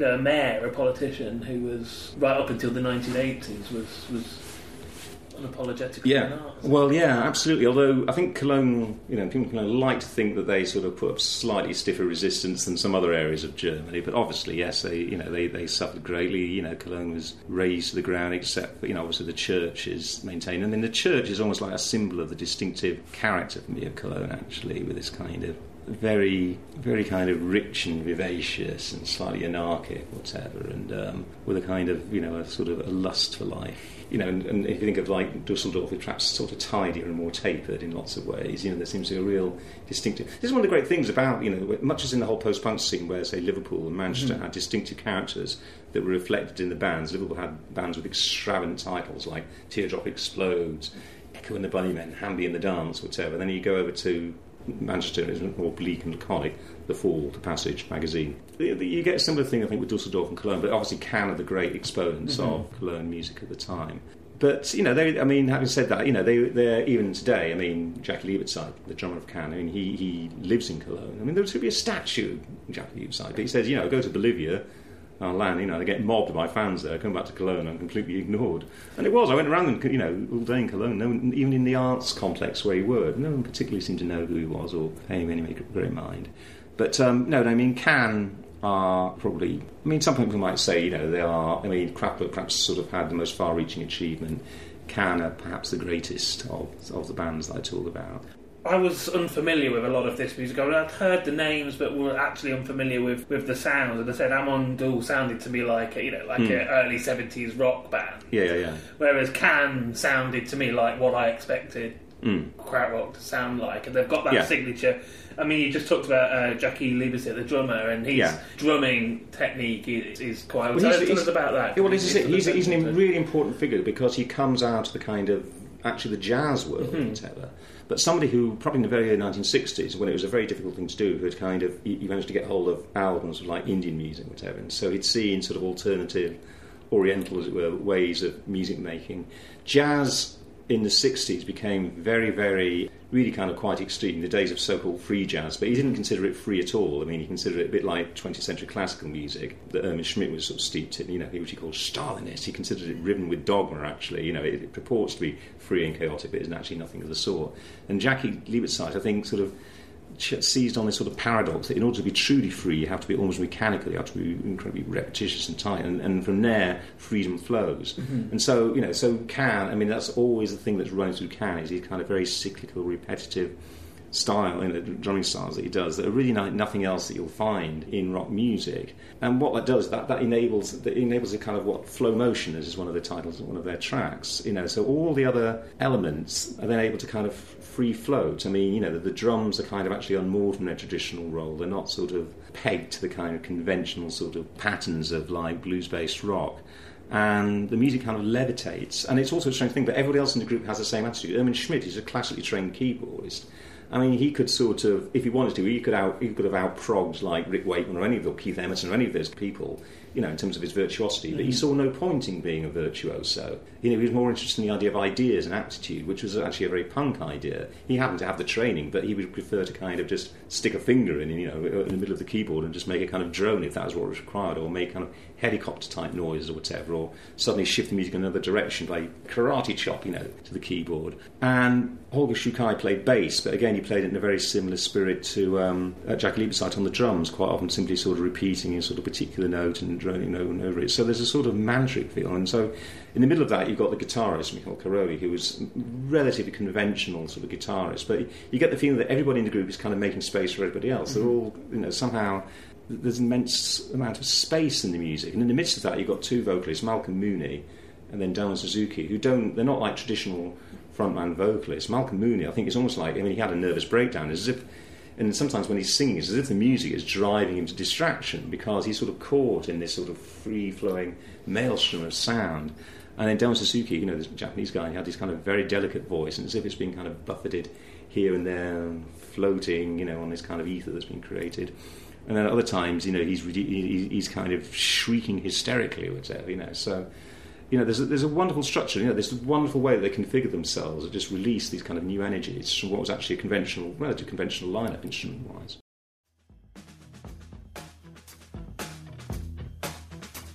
mayor, a politician who was, right up until the nineteen eighties, was... was unapologetic. Yeah, well, yeah, absolutely. Although I think Cologne, you know, people kind of like to think that they sort of put up slightly stiffer resistance than some other areas of Germany. But obviously, yes, they, you know, they, they suffered greatly. You know, Cologne was razed to the ground, except, you know, obviously the church is maintained. I mean, the church is almost like a symbol of the distinctive character for me of Cologne, actually, with this kind of very, very kind of rich and vivacious and slightly anarchic, whatever, and um, with a kind of, you know, a sort of a lust for life. You know, and, and if you think of like Dusseldorf, it's perhaps sort of tidier and more tapered in lots of ways. You know, there seems to be a real distinctive. This is one of the great things about, you know, much as in the whole post-punk scene, where say Liverpool and Manchester mm. had distinctive characters that were reflected in the bands. Liverpool had bands with extravagant titles like Teardrop Explodes, Echo and the Bunnymen, Hamby and the Dance, whatever. Then you go over to Manchester, is more bleak and laconic, The Fall, The Passage magazine. You get a similar thing, I think, with Dusseldorf and Cologne, but obviously Cannes are the great exponents mm-hmm. of Cologne music at the time. But, you know, they, I mean, having said that, you know, they, they're, even today, I mean, Jackie Liebertzeit, the drummer of Cannes, I mean, he, he lives in Cologne. I mean, there should be a statue of Jackie Liebertzeit, but he says, you know, go to Bolivia, I'll land, you know, they get mobbed by fans there, come back to Cologne, I'm completely ignored. And it was, I went around, and, you know, all day in Cologne, no one, even in the arts complex where he worked, no one particularly seemed to know who he was or pay him any great mind. But, um, no, I mean, Cannes are probably, I mean, some people might say, you know, they are, I mean, Kraftwerk perhaps sort of had the most far-reaching achievement. Cannes are perhaps the greatest of, of the bands that I talk about. I was unfamiliar with a lot of this music. I'd heard the names, but were actually unfamiliar with, with the sounds. And I said Amon Düül sounded to me like a, you know, like mm. an early seventies rock band. Yeah, yeah, yeah. Whereas Cannes sounded to me like what I expected mm. krautrock to sound like, and they've got that yeah. signature. I mean, you just talked about uh, Jackie Liebertzeit, the drummer, and his yeah. drumming technique is, is quite... Well, tell, tell us about that. Yeah, well, he's, he's, he's a really important figure because he comes out of the kind of, actually the jazz world, mm-hmm. whatever. But somebody who, probably in the very early nineteen sixties, when it was a very difficult thing to do, who had kind of, he managed to get hold of albums of like Indian music, whatever, and so he'd seen sort of alternative, oriental, as it were, ways of music making. Jazz in the sixties became very, very, really kind of quite extreme, the days of so-called free jazz, but he didn't consider it free at all. I mean, he considered it a bit like twentieth century classical music that Erwin Schmidt was sort of steeped in, you know, which he called Stalinist. He considered it riven with dogma, actually. You know, it, it purports to be free and chaotic, but it's actually nothing of the sort. And Jackie Liebertzeit, I think, sort of seized on this sort of paradox that in order to be truly free, you have to be almost mechanical, you have to be incredibly repetitious and tight, and, and from there, freedom flows. Mm-hmm. And so, you know, so Cannes, I mean, that's always the thing that's running through Cannes, is these kind of very cyclical, repetitive style, you know, drumming styles that he does that are really like nothing else that you'll find in rock music. And what that does, that, that enables that enables a kind of what flow motion is one of the titles of one of their tracks. You know, so all the other elements are then able to kind of free float. I mean, you know, the, the drums are kind of actually unmoored from their traditional role. They're not sort of pegged to the kind of conventional sort of patterns of like blues-based rock. And the music kind of levitates. And it's also a strange thing, but everybody else in the group has the same attitude. Erwin Schmidt is a classically trained keyboardist. I mean, he could sort of, if he wanted to, he could out, he could have out-progged like Rick Wakeman or any of the, or Keith Emerson or any of those people, you know, in terms of his virtuosity. Mm-hmm. But he saw no point in being a virtuoso. You know, he was more interested in the idea of ideas and aptitude, which was actually a very punk idea. He happened to have the training, but he would prefer to kind of just stick a finger in, you know, in the middle of the keyboard and just make a kind of drone if that was what was required, or make kind of helicopter-type noise or whatever, or suddenly shift the music in another direction by karate chop, you know, to the keyboard. And Holger Shukai played bass, but again, he played it in a very similar spirit to um, uh, Jackie Liebertzeit on the drums, quite often simply sort of repeating a sort of particular note and droning over and over it. So there's a sort of mantric feel. And so in the middle of that, you've got the guitarist, Michael Karoli, who was relatively conventional sort of guitarist. But you get the feeling that everybody in the group is kind of making space for everybody else. Mm-hmm. They're all, you know, somehow there's an immense amount of space in the music. And in the midst of that, you've got two vocalists, Malcolm Mooney and then Darren Suzuki, who don't, they're not like traditional frontman vocalist. Malcolm Mooney, I think, is almost like, I mean, he had a nervous breakdown, as if, and sometimes when he's singing, it's as if the music is driving him to distraction, because he's sort of caught in this sort of free-flowing maelstrom of sound. And then Darren Suzuki, you know, this Japanese guy, he had this kind of very delicate voice, and as if it's being kind of buffeted here and there, floating, you know, on this kind of ether that's been created. And then at other times, you know, he's he's kind of shrieking hysterically or whatever, you know, so... You know, there's a, there's a wonderful structure, you know, there's a wonderful way that they configure themselves and just release these kind of new energies from what was actually a conventional, relatively conventional lineup, instrument-wise.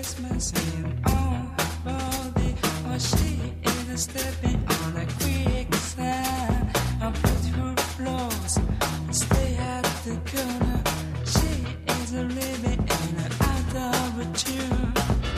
Christmas in on her body, or she is stepping on a quicksand. I put her floors, stay at the corner. She is living in and out of a tune.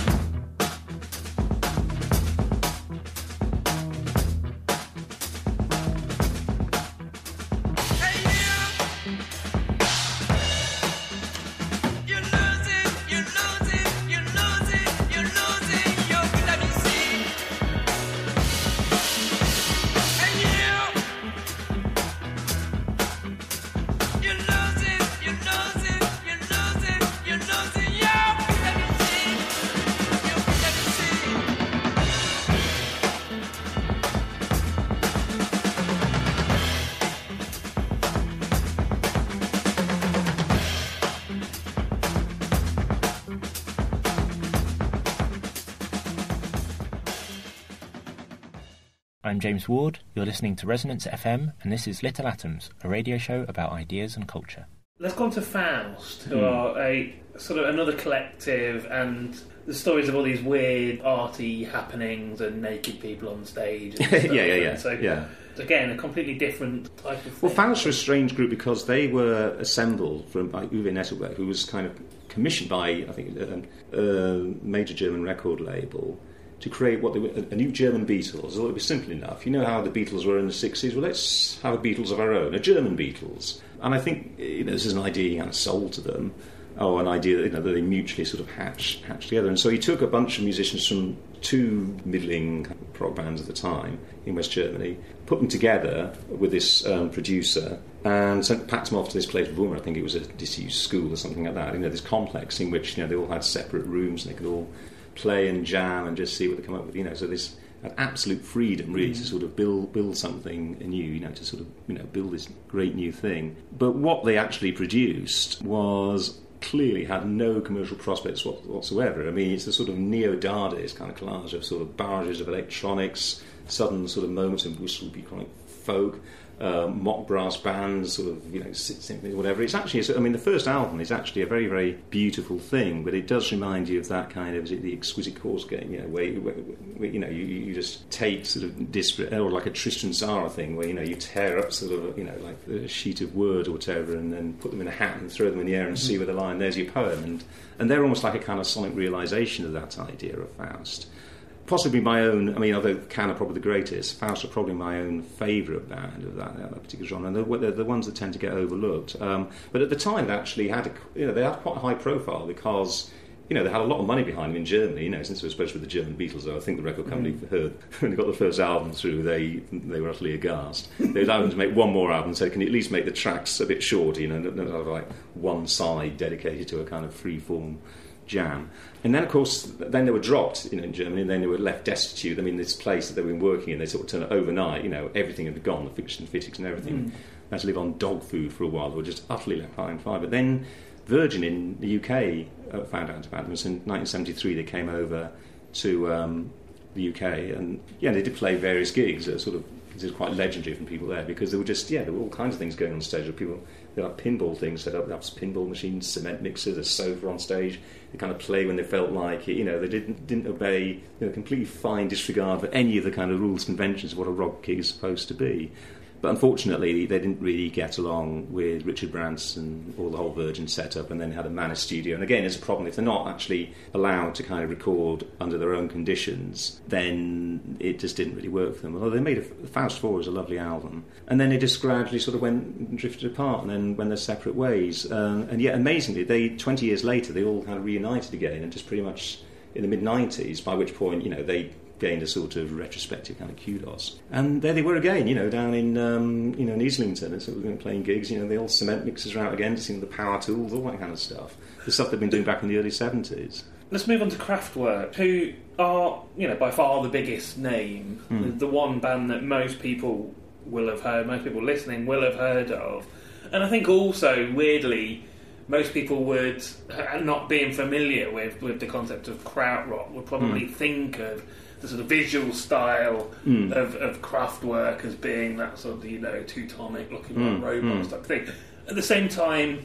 I'm James Ward, you're listening to Resonance F M, and this is Little Atoms, a radio show about ideas and culture. Let's go on to Faust, who Mm. are a sort of another collective, and the stories of all these weird arty happenings and naked people on stage. And stuff. yeah, yeah, yeah. And so, yeah. again, a completely different type of thing. Well, Faust are a strange group because they were assembled from by Uwe Nettelberg, who was kind of commissioned by, I think, a, a major German record label to create what they were, a new German Beatles. Although it was simple enough. You know how the Beatles were in the sixties? Well, let's have a Beatles of our own, a German Beatles. And I think, you know, this is an idea he kind of sold to them, or an idea, you know, that they mutually sort of hatched, hatched together. And so he took a bunch of musicians from two middling prog bands at the time in West Germany, put them together with this um, producer, and sent, packed them off to this place, Wurmer, I think it was a disused school or something like that, you know, this complex in which, you know, they all had separate rooms and they could all play and jam and just see what they come up with, you know, so this had absolute freedom really to sort of build build something new, you know, to sort of, you know, build this great new thing. But what they actually produced was clearly had no commercial prospects whatsoever. I mean, it's a sort of neo-Dadaist kind of collage of sort of barrages of electronics, sudden sort of moments of whistle-bucolic folk, uh, mock brass bands, sort of, you know, symphonies, whatever. It's actually, I mean, the first album is actually a very, very beautiful thing, but it does remind you of that kind of, is it the Exquisite Course game, you know, where, where, where you know, you, you just take sort of disparate, or like a Tristan Tzara thing, where, you know, you tear up sort of, you know, like a sheet of Word or whatever, and then put them in a hat and throw them in the air and mm-hmm. see where the line, there's your poem. And, and they're almost like a kind of sonic realisation of that idea of Faust. Possibly my own, I mean, although Can are probably the greatest, Faust are probably my own favourite band of that, that particular genre, and they're, they're the ones that tend to get overlooked. Um, but at the time, they actually had, a, you know, they had quite a high profile because, you know, they had a lot of money behind them in Germany, you know, since especially with the German Beatles, though I think the record company mm. heard, when they got the first album through, they they were utterly aghast. They allowed them to make one more album and said, can you at least make the tracks a bit shorter, you know, not, not like one side dedicated to a kind of free-form jam. And then, of course, then they were dropped, you know, in Germany, and then they were left destitute. I mean, this place that they were working in, they sort of turned it overnight, you know, everything had gone, the fiction, fittings and everything. Mm. They had to live on dog food for a while. They were just utterly left high and fire. But then Virgin in the U K uh, found out about them. So in nineteen seventy-three, they came over to um, the U K, and, yeah, they did play various gigs that sort of, it was quite legendary from people there, because there were just, yeah, there were all kinds of things going on stage. There were people, they had pinball things set up, there was pinball machines, cement mixers, a sofa on stage. They kind of play when they felt like it, you know, they didn't didn't obey, you know, completely fine disregard for any of the kind of rules, conventions of what a rock gig is supposed to be. But unfortunately, they didn't really get along with Richard Branson or the whole Virgin setup, and then had a Manor studio. And again, it's a problem if they're not actually allowed to kind of record under their own conditions, then it just didn't really work for them. Although they made a, Faust four is a lovely album, and then they just gradually sort of went and drifted apart, and then went their separate ways. Uh, and yet, amazingly, they twenty years later, they all kind of reunited again, and just pretty much in the mid nineties. By which point, you know, they gained a sort of retrospective kind of kudos. And there they were again, you know, down in, um, you know, in Islington, and sort of playing gigs, you know, the old cement mixers are out again, just seeing the power tools, all that kind of stuff. The stuff they've been doing back in the early seventies. Let's move on to Kraftwerk, who are, you know, by far the biggest name, mm. the, the one band that most people will have heard, most people listening will have heard of. And I think also, weirdly, most people would, not being familiar with, with the concept of krautrock, would probably mm. think of the sort of visual style mm. of, of Kraftwerk as being that sort of, you know, Teutonic looking mm. like robots mm. type thing. At the same time,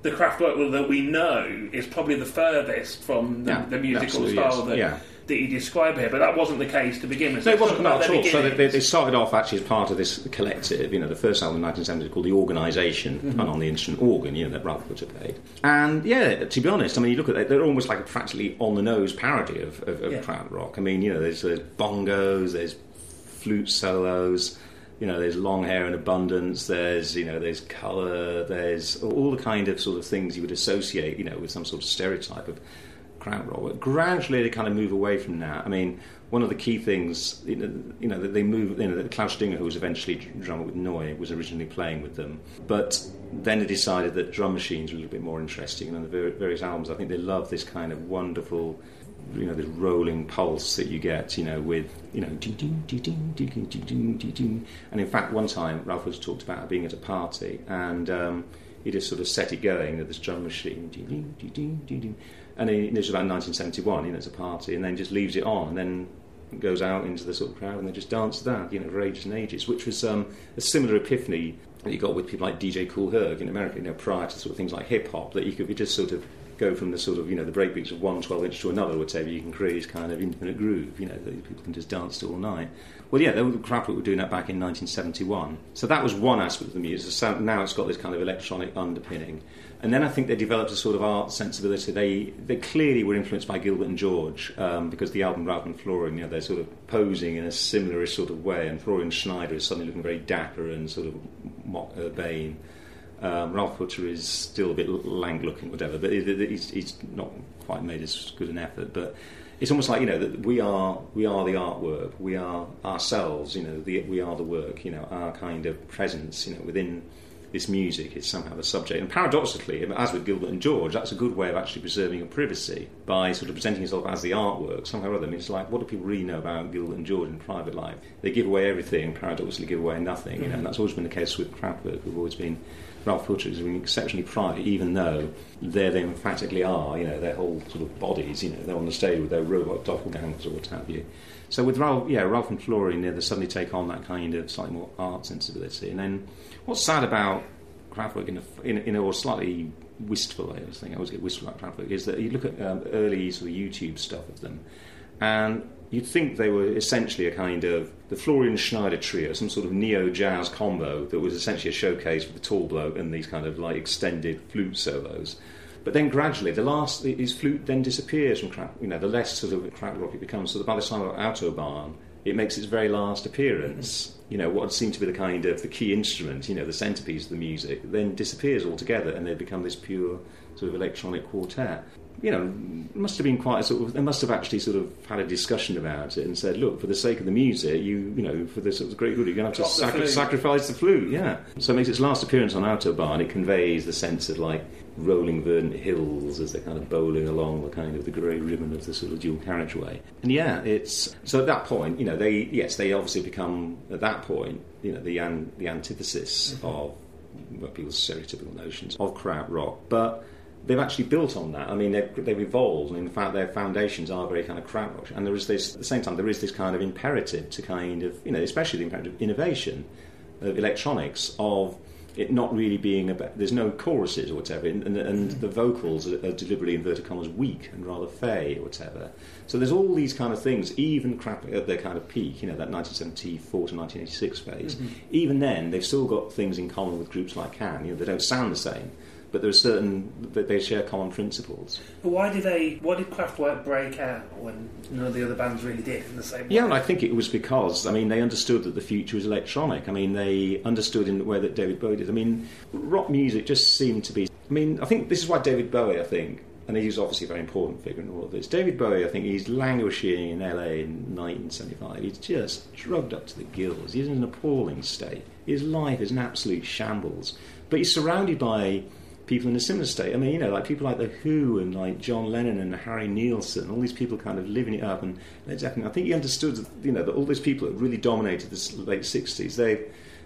the Kraftwerk that we know is probably the furthest from the, Yeah, the musical absolutely, style yes. that, Yeah. that you describe here. But that wasn't the case to begin with. No, So it wasn't talk about not at their all. So they, beginnings. they started off actually as part of this collective. You know, the first album in nineteen seventy was called The Organisation, Mhm. and on the instrument organ, you know, that Ralph Butcher played. And yeah, to be honest, I mean, you look at it, they're almost like a practically on-the-nose parody of, of, of Yeah. krautrock. I mean, you know, there's, there's bongos, there's flute solos. You know, there's long hair in abundance, there's, you know, there's colour, there's all the kind of sort of things you would associate, you know, with some sort of stereotype of krautrock. But gradually they kind of move away from that. I mean, one of the key things, you know, you know that they move, you know, Klaus Dinger, who was eventually drummer with Neu, was originally playing with them. But then they decided that drum machines were a little bit more interesting. And on the various albums, I think they love this kind of wonderful, you know, this rolling pulse that you get, you know, with, you know, ding, ding, ding, ding, ding, ding, ding, ding, ding. And in fact, one time Ralph was talked about being at a party, and um, he just sort of set it going at this drum machine, ding, ding, ding, ding, ding, ding. And he, it was about nineteen seventy-one, you know, it's a party, and then just leaves it on, and then goes out into the sort of crowd, and they just dance to that, you know, for ages and ages, which was um, a similar epiphany that you got with people like D J Kool Herc in America, you know, prior to sort of things like hip hop, that you could be just sort of go from the sort of, you know, the breakbeats of one twelve inch to another, whatever, you can create this kind of infinite groove, you know, that people can just dance to all night. Well, yeah, the Kraftwerk were doing that back in nineteen seventy-one. So that was one aspect of the music. So now it's got this kind of electronic underpinning. And then I think they developed a sort of art sensibility. They they clearly were influenced by Gilbert and George, um, because the album Ralph and Florian, you know, they're sort of posing in a similar sort of way, and Florian Schneider is suddenly looking very dapper and sort of mock urbane. Um, Ralph Butcher is still a bit lang-looking, whatever, but he's, he's not quite made as good an effort. But it's almost like, you know, that we are we are the artwork, we are ourselves, you know, the, we are the work, you know, our kind of presence, you know, within this music is somehow the subject. And paradoxically, as with Gilbert and George, that's a good way of actually preserving your privacy by sort of presenting yourself as the artwork somehow or other. I mean, it's like, what do people really know about Gilbert and George in private life? They give away everything and paradoxically give away nothing, you know, and that's always been the case with Kraftwerk, who've always been, Ralph Butcher has been exceptionally private, even though there they emphatically are, you know, their whole sort of bodies, you know, they're on the stage with their robot doppelgangers or what have you. So with Ralph, yeah, Ralph and Florian, they suddenly take on that kind of slightly more art sensibility. And then what's sad about Kraftwerk in a, in, in a slightly wistful way, I was thinking, I always get wistful about Kraftwerk, is that you look at um, early sort of YouTube stuff of them, and you'd think they were essentially a kind of the Florian Schneider trio, some sort of neo-jazz combo that was essentially a showcase for the tall bloke and these kind of like extended flute solos. But then gradually, the last his flute then disappears from Kraft, you know, the less sort of krautrock it becomes. So that by the time of Autobahn, it makes its very last appearance. You know, what seemed to be the kind of the key instrument, you know, the centrepiece of the music, then disappears altogether, and they become this pure sort of electronic quartet. You know, it must have been quite a sort of. They must have actually sort of had a discussion about it and said, look, for the sake of the music, you you know, for the sort of great good, you're going to have to sacri- sacrifice the flute. Yeah. So it makes its last appearance on Autobahn. It conveys the sense of like rolling verdant hills as they're kind of bowling along the kind of the grey ribbon of the sort of dual carriageway. And yeah, it's so at that point, you know, they yes, they obviously become at that point, you know, the an, the antithesis mm-hmm. of what people's stereotypical notions of krautrock, but they've actually built on that. I mean, they've, they've evolved, and in fact, their foundations are very kind of krautrock. And there is this, at the same time, there is this kind of imperative to kind of, you know, especially the imperative of innovation of electronics, of it not really being about, there's no choruses or whatever, and, and, and the vocals are, are deliberately, inverted commas, weak and rather fey or whatever. So there's all these kind of things, even crap at their kind of peak, you know, that nineteen seventy-four to nineteen eighty-six phase. Mm-hmm. Even then, they've still got things in common with groups like Can. You know, they don't sound the same, but there are certain that they share common principles. But why did they? Why did Kraftwerk break out when none of the other bands really did in the same way? Yeah, and I think it was because I mean they understood that the future was electronic. I mean they understood in the way that David Bowie did. I mean rock music just seemed to be. I mean I think this is why David Bowie, I think, and he's obviously a very important figure in all of this. David Bowie, I think, he's languishing in L A in nineteen seventy-five. He's just drugged up to the gills. He's in an appalling state. His life is an absolute shambles. But he's surrounded by people in a similar state. I mean, you know, like people like The Who and like John Lennon and Harry Nilsson, all these people kind of living it up. And Led Zeppelin, I think he understood, you know, that all these people that really dominated the late sixties, they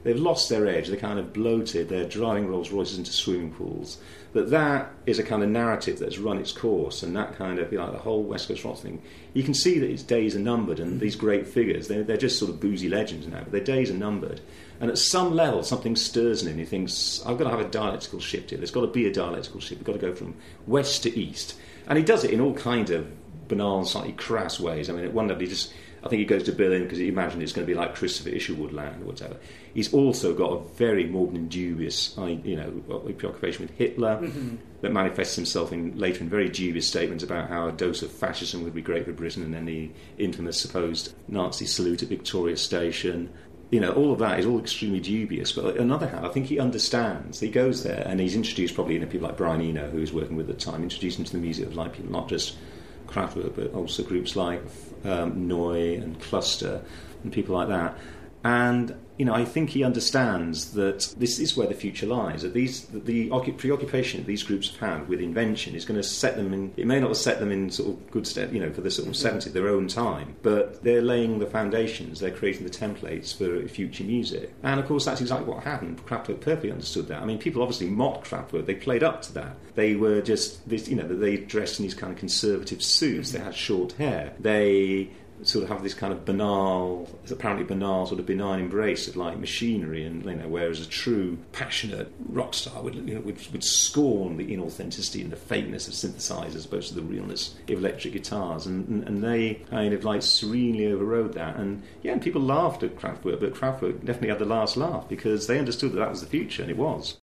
they've lost their edge, they're kind of bloated, they're driving Rolls Royces into swimming pools. That that is a kind of narrative that's run its course, and that kind of, you know, the whole West Coast rock thing, you can see that its days are numbered, and these great figures, they're, they're just sort of boozy legends now, but their days are numbered. And at some level, something stirs in him. He thinks, I've got to have a dialectical shift here. There's got to be a dialectical shift. We've got to go from west to east. And he does it in all kind of banal, slightly crass ways. I mean, at one level, he just, I think he goes to Berlin because he imagined it's going to be like Christopher Isherwood land or whatever. He's also got a very morbid and dubious, you know, preoccupation with Hitler mm-hmm. that manifests himself in later in very dubious statements about how a dose of fascism would be great for Britain, and then the infamous supposed Nazi salute at Victoria Station. You know, all of that is all extremely dubious. But on the other hand, I think he understands. He goes there, and he's introduced probably, you know, people like Brian Eno, who he was working with at the time, introduced him to the music of like people, not just Kraftwerk, but also groups like um, Neu and Cluster and people like that. And, you know, I think he understands that this is where the future lies, that these that the preoccupation that these groups have had with invention is going to set them in, it may not have set them in sort of good stead, you know, for the sort of seventies, their own time, but they're laying the foundations, they're creating the templates for future music. And, of course, that's exactly what happened. Kraftwerk perfectly understood that. I mean, people obviously mocked Kraftwerk. They played up to that. They were just, this, you know, they dressed in these kind of conservative suits. They had short hair. They sort of have this kind of banal, apparently banal, sort of benign embrace of like machinery, and you know, whereas a true passionate rock star would, you know, would, would scorn the inauthenticity and the fakeness of synthesizers as opposed to the realness of electric guitars, and, and, and they kind of like serenely overrode that. And yeah, and people laughed at Kraftwerk, but Kraftwerk definitely had the last laugh because they understood that that was the future, and it was.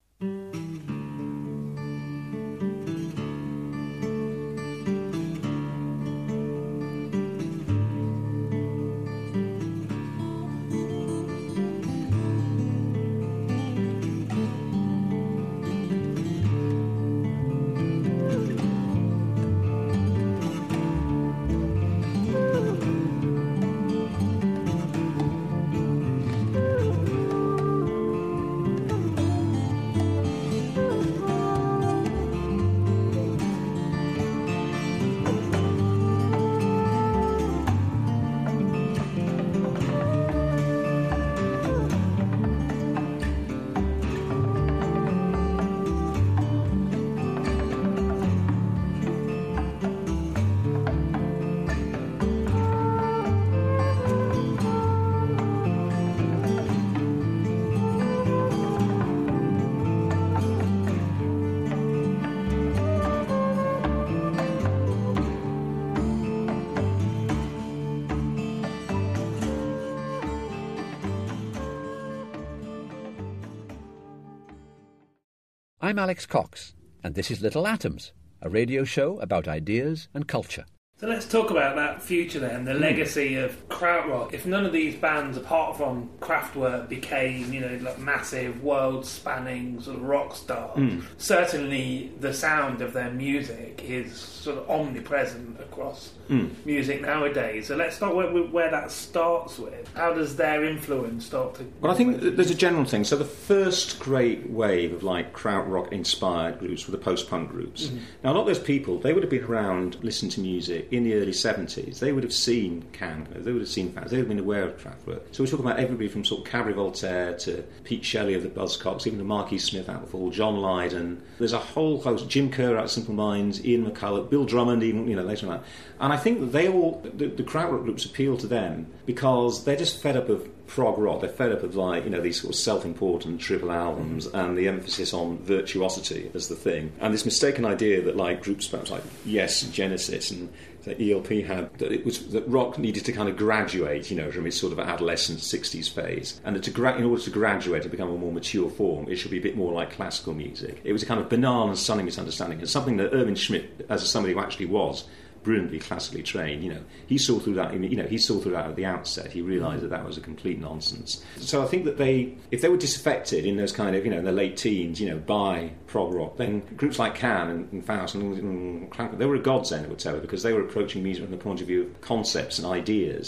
I'm Alex Cox, and this is Little Atoms, a radio show about ideas and culture. So let's talk about that future then, the mm. legacy of krautrock. If none of these bands, apart from Kraftwerk, became, you know, like massive, world-spanning sort of rock stars, mm. certainly the sound of their music is sort of omnipresent across mm. music nowadays. So let's start where, where that starts with. How does their influence start to... Well, I think there's a general thing. So the first great wave of, like, krautrock-inspired groups were the post-punk groups. Mm-hmm. Now, a lot of those people, they would have been around, listening to music in the early seventies. They would have seen Can, they would have seen fans, they would have been aware of Kraftwerk. So we're talking about everybody from sort of Cabaret Voltaire to Pete Shelley of the Buzzcocks, even to Marquis Smith out of all, John Lydon. There's a whole host, Jim Kerr out of Simple Minds, Ian McCulloch, Bill Drummond, even, you know, later on that. And I think that they all, the, the Kraftwerk groups appeal to them because they're just fed up of prog rock. They're fed up of, like, you know, these sort of self-important triple albums and the emphasis on virtuosity as the thing, and this mistaken idea that, like, groups perhaps like Yes and Genesis and that E L P had, that it was that rock needed to kind of graduate, you know, from its sort of adolescent sixties phase, and that to gra- in order to graduate and become a more mature form, it should be a bit more like classical music. It was a kind of banal and sunny misunderstanding, and something that Erwin Schmidt, as somebody who actually was brilliantly classically trained, you know, he saw through that. You know, he saw through that at the outset. He realised that that was a complete nonsense. So I think that they, if they were disaffected in those kind of, you know, in their late teens, you know, by prog rock, then groups like Can and, and Faust and, and Kraftwerk, they were a godsend, I would tell you, because they were approaching music from the point of view of concepts and ideas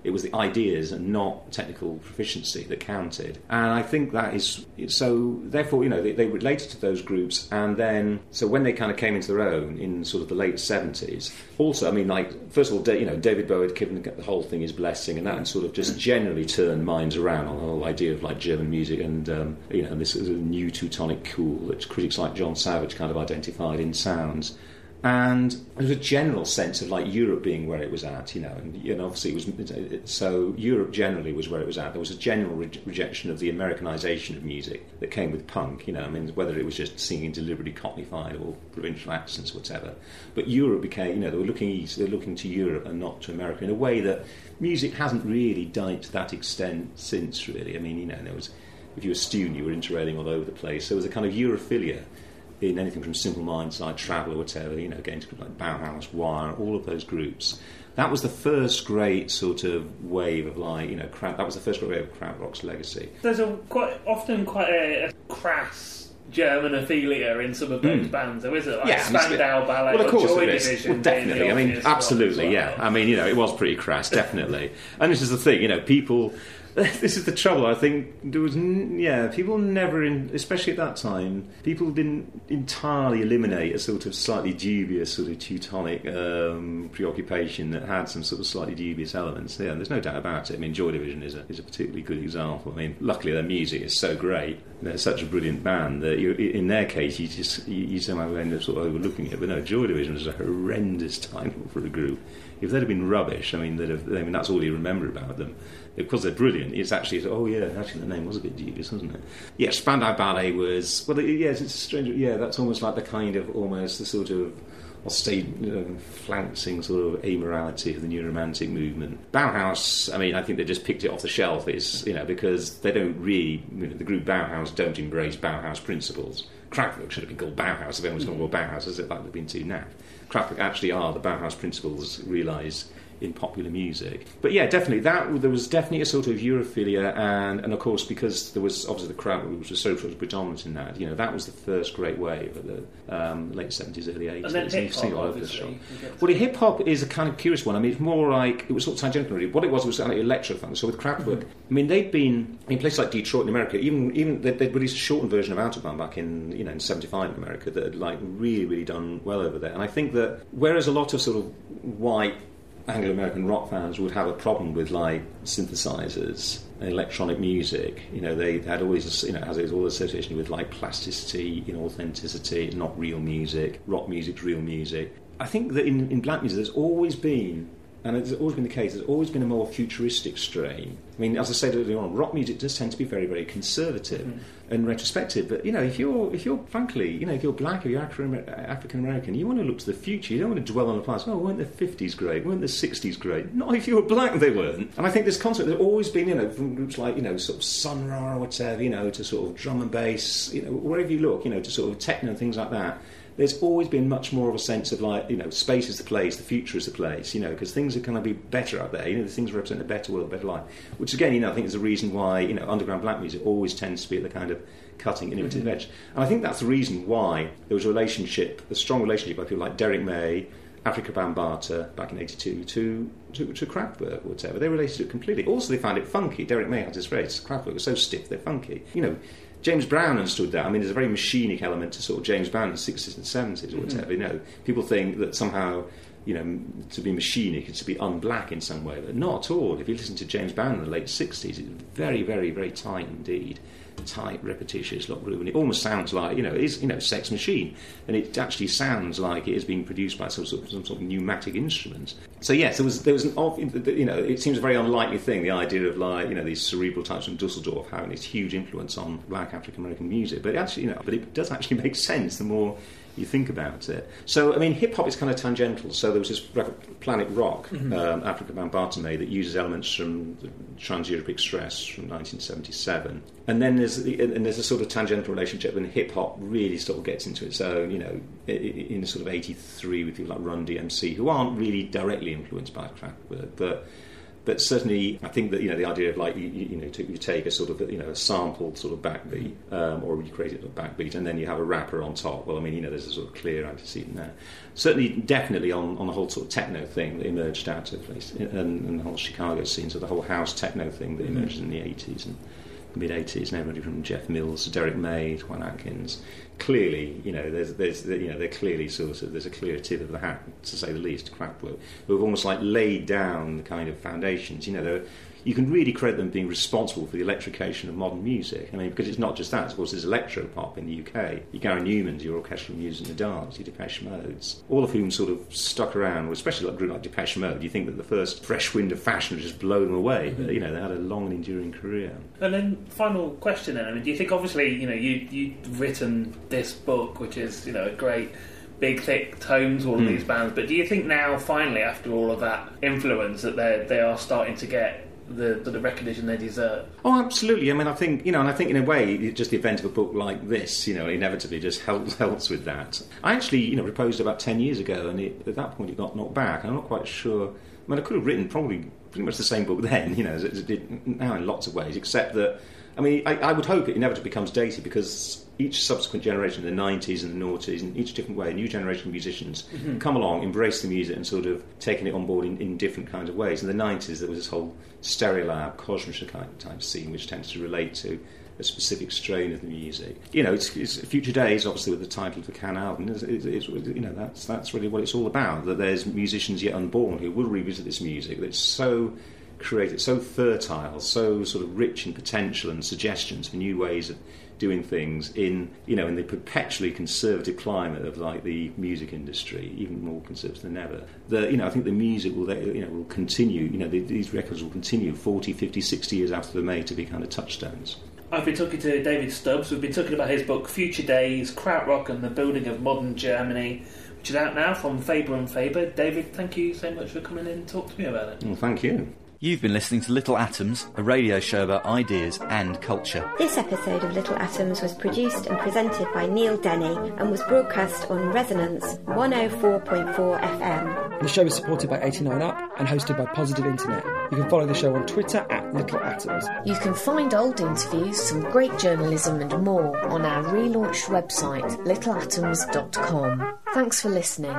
It was the ideas and not technical proficiency that counted. And I think that is so. Therefore, you know, they, they related to those groups, and then so when they kind of came into their own in sort of the late seventies. Also, I mean, like first of all, you know, David Bowie had given the whole thing his blessing, and that sort of just generally turned minds around on the whole idea of like German music and um, you know, this is a new Teutonic cool that critics like John Savage kind of identified in sounds. And there was a general sense of like Europe being where it was at, you know, and, you know, obviously it was so Europe generally was where it was at. There was a general re- rejection of the Americanization of music that came with punk, you know. I mean, whether it was just singing deliberately Cockneyfied or provincial accents, or whatever. But Europe became, you know, they were looking east, they were looking to Europe and not to America in a way that music hasn't really done to that extent since. Really, I mean, you know, there was if you were a student, you were interrailing all over the place. There was a kind of Europhilia in anything from Simple Minds like Travel or whatever, you know, again to like Bauhaus, Wire, all of those groups. That was the first great sort of wave of like, you know, crowd, that was the first great wave of krautrock's legacy. There's a quite often quite a, a crass Germanophilia in some of those mm. bands, though, is it? Like yeah, Spandau Ballet well, of course or Joy it is. Division. Well, definitely. I mean, absolutely, well. yeah. I mean, you know, it was pretty crass, definitely. And this is the thing, you know, people... This is the trouble. I think there was, yeah, people never, in, especially at that time, people didn't entirely eliminate a sort of slightly dubious sort of Teutonic um, preoccupation that had some sort of slightly dubious elements. Yeah, there's no doubt about it. I mean, Joy Division is a is a particularly good example. I mean, luckily their music is so great. They're such a brilliant band that you, in their case, you just you, you somehow end up sort of overlooking it. But no, Joy Division was a horrendous title for a group. If they'd have been rubbish, I mean, they'd have, I mean, that's all you remember about them. Because they're brilliant, it's actually, oh yeah, actually the name was a bit dubious, wasn't it? Yeah, Spandau Ballet was, well, yes, it's a strange, yeah, that's almost like the kind of, almost the sort of austere, you know, flouncing sort of amorality of the new romantic movement. Bauhaus, I mean, I think they just picked it off the shelf, is, you know, because they don't really, you know, the group Bauhaus don't embrace Bauhaus principles. Kraftwerk should have been called Bauhaus if everyone's going to call Bauhaus, as if that would have been too naff. Kraftwerk actually are the Bauhaus principles realised in popular music. But yeah, definitely, that there was definitely a sort of Europhilia, and, and of course, because there was obviously the crowd which was so sort of predominant in that, you know, that was the first great wave of the um, late seventies, early eighties. And then hip-hop, obviously. Well, hip hop is a kind of curious one. I mean, it's more like, it was sort of tangential, really. What it was was like electro funk. So with Kraftwerk, mm-hmm. I mean, they'd been in places like Detroit in America, even even they'd, they'd released a shortened version of Autobahn back in, you know, in seventy-five in America that had like really, really done well over there. And I think that whereas a lot of sort of white Anglo-American rock fans would have a problem with like synthesizers and electronic music, you know, they had always, you know, has all association with like plasticity, inauthenticity, not real music. Rock music's real music. I think that in, in black music, there's always been, and it's always been the case, there's always been a more futuristic strain. I mean, as I said earlier on, rock music does tend to be very, very conservative mm. and retrospective. But you know, if you're, if you're, frankly, you know, if you're black or you're African American, you want to look to the future. You don't want to dwell on the past. Oh, weren't the fifties great? Weren't the sixties great? Not if you were black, they weren't. And I think this concept, there's always been, you know, from groups like, you know, sort of Sun Ra or whatever, you know, to sort of drum and bass, you know, wherever you look, you know, to sort of techno and things like that. There's always been much more of a sense of like, you know, space is the place, the future is the place, you know, because things are going to be better out there, you know, the things represent a better world, a better life. Which again, you know, I think is the reason why, you know, underground black music always tends to be at the kind of cutting, innovative mm-hmm. edge. And I think that's the reason why there was a relationship, a strong relationship by people like Derek May, Afrika Bambaataa back in eighty-two to, to, to Kraftwerk or whatever. They related it completely. Also, they found it funky. Derek May had this phrase, Kraftwerk was so stiff, they're funky. You know, James Brown understood that. I mean, there's a very machinic element to sort of James Brown in the sixties and seventies or whatever. Mm-hmm. You know, people think that somehow, you know, to be machinic is to be unblack in some way, but not at all. If you listen to James Brown in the late sixties, it's very, very, very tight indeed. Tight, repetitious, lot groove, and it almost sounds like, you know, it is, you know, Sex Machine, and it actually sounds like it is being produced by some sort of, some sort of pneumatic instruments. So yes, there was there was an, you know, it seems a very unlikely thing, the idea of like, you know, these cerebral types from Dusseldorf having this huge influence on black African American music, but actually, you know, but it does actually make sense the more you think about it. So, I mean, hip-hop is kind of tangential. So there was this Planet Rock, mm-hmm. um, Afrika Bambaataa made, that uses elements from the Trans-Europe Express from nineteen seventy-seven. And then there's the, and there's a sort of tangential relationship when hip-hop really sort of gets into its own, you know, in sort of eighty-three with people like Run D M C, who aren't really directly influenced by Kraftwerk, but But certainly, I think that, you know, the idea of like, you, you know, to, you take a sort of, you know, a sampled sort of backbeat, um, or you create it a backbeat, and then you have a rapper on top. Well, I mean, you know, there's a sort of clear antecedent there. Certainly, definitely on, on the whole sort of techno thing that emerged out of place, and, and the whole Chicago scene, so the whole house techno thing that emerged in the eighties and mid-eighties, and everybody from Jeff Mills to Derek May to Juan Atkins. Clearly, you know, there's, there's, you know, they're clearly sort of, there's a clear tip of the hat, to say the least, to Kraftwerk, who have almost like laid down the kind of foundations. You know, they're, you can really credit them being responsible for the electrification of modern music. I mean, because it's not just that. Of course, there's electropop in the U K. Your Gary Newmans, your orchestral music in the dance, your Depeche Modes, all of whom sort of stuck around, especially like a group like Depeche Mode. You think that the first fresh wind of fashion would just blow them away, but, you know, they had a long and enduring career. And then, final question then. I mean, do you think, obviously, you know, you, you've written this book, which is, you know, a great big, thick tomes, all of mm. these bands, but do you think now, finally, after all of that influence, that they they are starting to get the, the recognition they deserve? Oh, absolutely. I mean, I think, you know, and I think in a way, just the event of a book like this, you know, inevitably just helps, helps with that. I actually, you know, proposed about ten years ago, and it, at that point it got knocked back. I'm not quite sure. I mean, I could have written probably pretty much the same book then, you know, as it did now in lots of ways, except that, I mean, I, I would hope it inevitably becomes dated, because each subsequent generation, in the nineties and the noughties, in each different way, a new generation of musicians mm-hmm. come along, embrace the music and sort of taking it on board in, in different kinds of ways. In the nineties, there was this whole Stereolab, Cosmos kind of type scene, which tends to relate to a specific strain of the music. You know, it's, it's Future Days, obviously, with the title of the Can album. It's, it's, it's, you know, that's that's really what it's all about. That there's musicians yet unborn who will revisit this music. That's so creative, so fertile, so sort of rich in potential and suggestions for new ways of doing things in, you know, in the perpetually conservative climate of like the music industry, even more conservative than ever. The, you know, I think the music will, you know, will continue. You know, the, these records will continue forty, fifty, sixty years after they're made to be kind of touchstones. I've been talking to David Stubbs. We've been talking about his book Future Days, Krautrock and the Building of Modern Germany, which is out now from Faber and Faber. David, thank you so much for coming in and talking to me about it. Well, thank you. You've been listening to Little Atoms, a radio show about ideas and culture. This episode of Little Atoms was produced and presented by Neil Denny and was broadcast on Resonance one oh four point four F M. The show is supported by eighty-nine up and hosted by Positive Internet. You can follow the show on Twitter at Little Atoms. You can find old interviews, some great journalism and more on our relaunched website, little atoms dot com. Thanks for listening.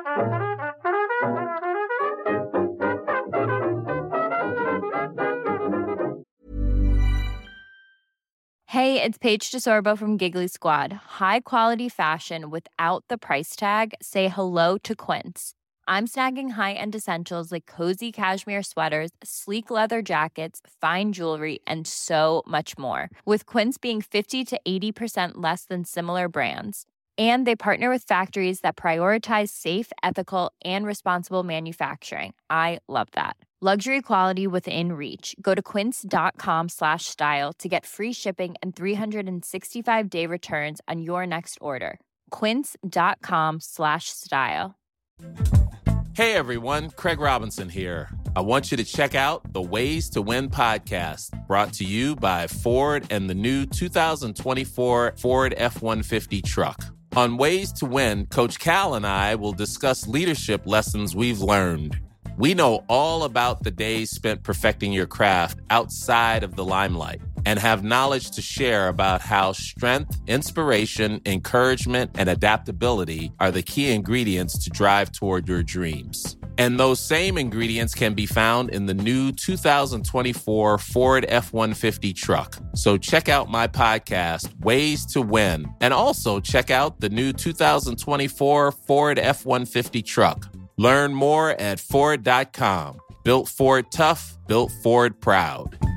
Hey, it's Paige DeSorbo from Giggly Squad. High quality fashion without the price tag. Say hello to Quince. I'm snagging high-end essentials like cozy cashmere sweaters, sleek leather jackets, fine jewelry, and so much more. With Quince being fifty to eighty percent less than similar brands. And they partner with factories that prioritize safe, ethical, and responsible manufacturing. I love that. Luxury quality within reach. Go to quince.com slash style to get free shipping and three sixty-five day returns on your next order. Quince.com slash style. Hey everyone, Craig Robinson here. I want you to check out the Ways to Win podcast, brought to you by Ford and the new two thousand twenty-four Ford F one fifty truck. On Ways to Win, Coach Cal and I will discuss leadership lessons we've learned. We know all about the days spent perfecting your craft outside of the limelight and have knowledge to share about how strength, inspiration, encouragement, and adaptability are the key ingredients to drive toward your dreams. And those same ingredients can be found in the new two thousand twenty-four Ford F one fifty truck. So check out my podcast, Ways to Win, and also check out the new two thousand twenty-four Ford F one fifty truck. Learn more at Ford dot com. Built Ford tough, built Ford proud.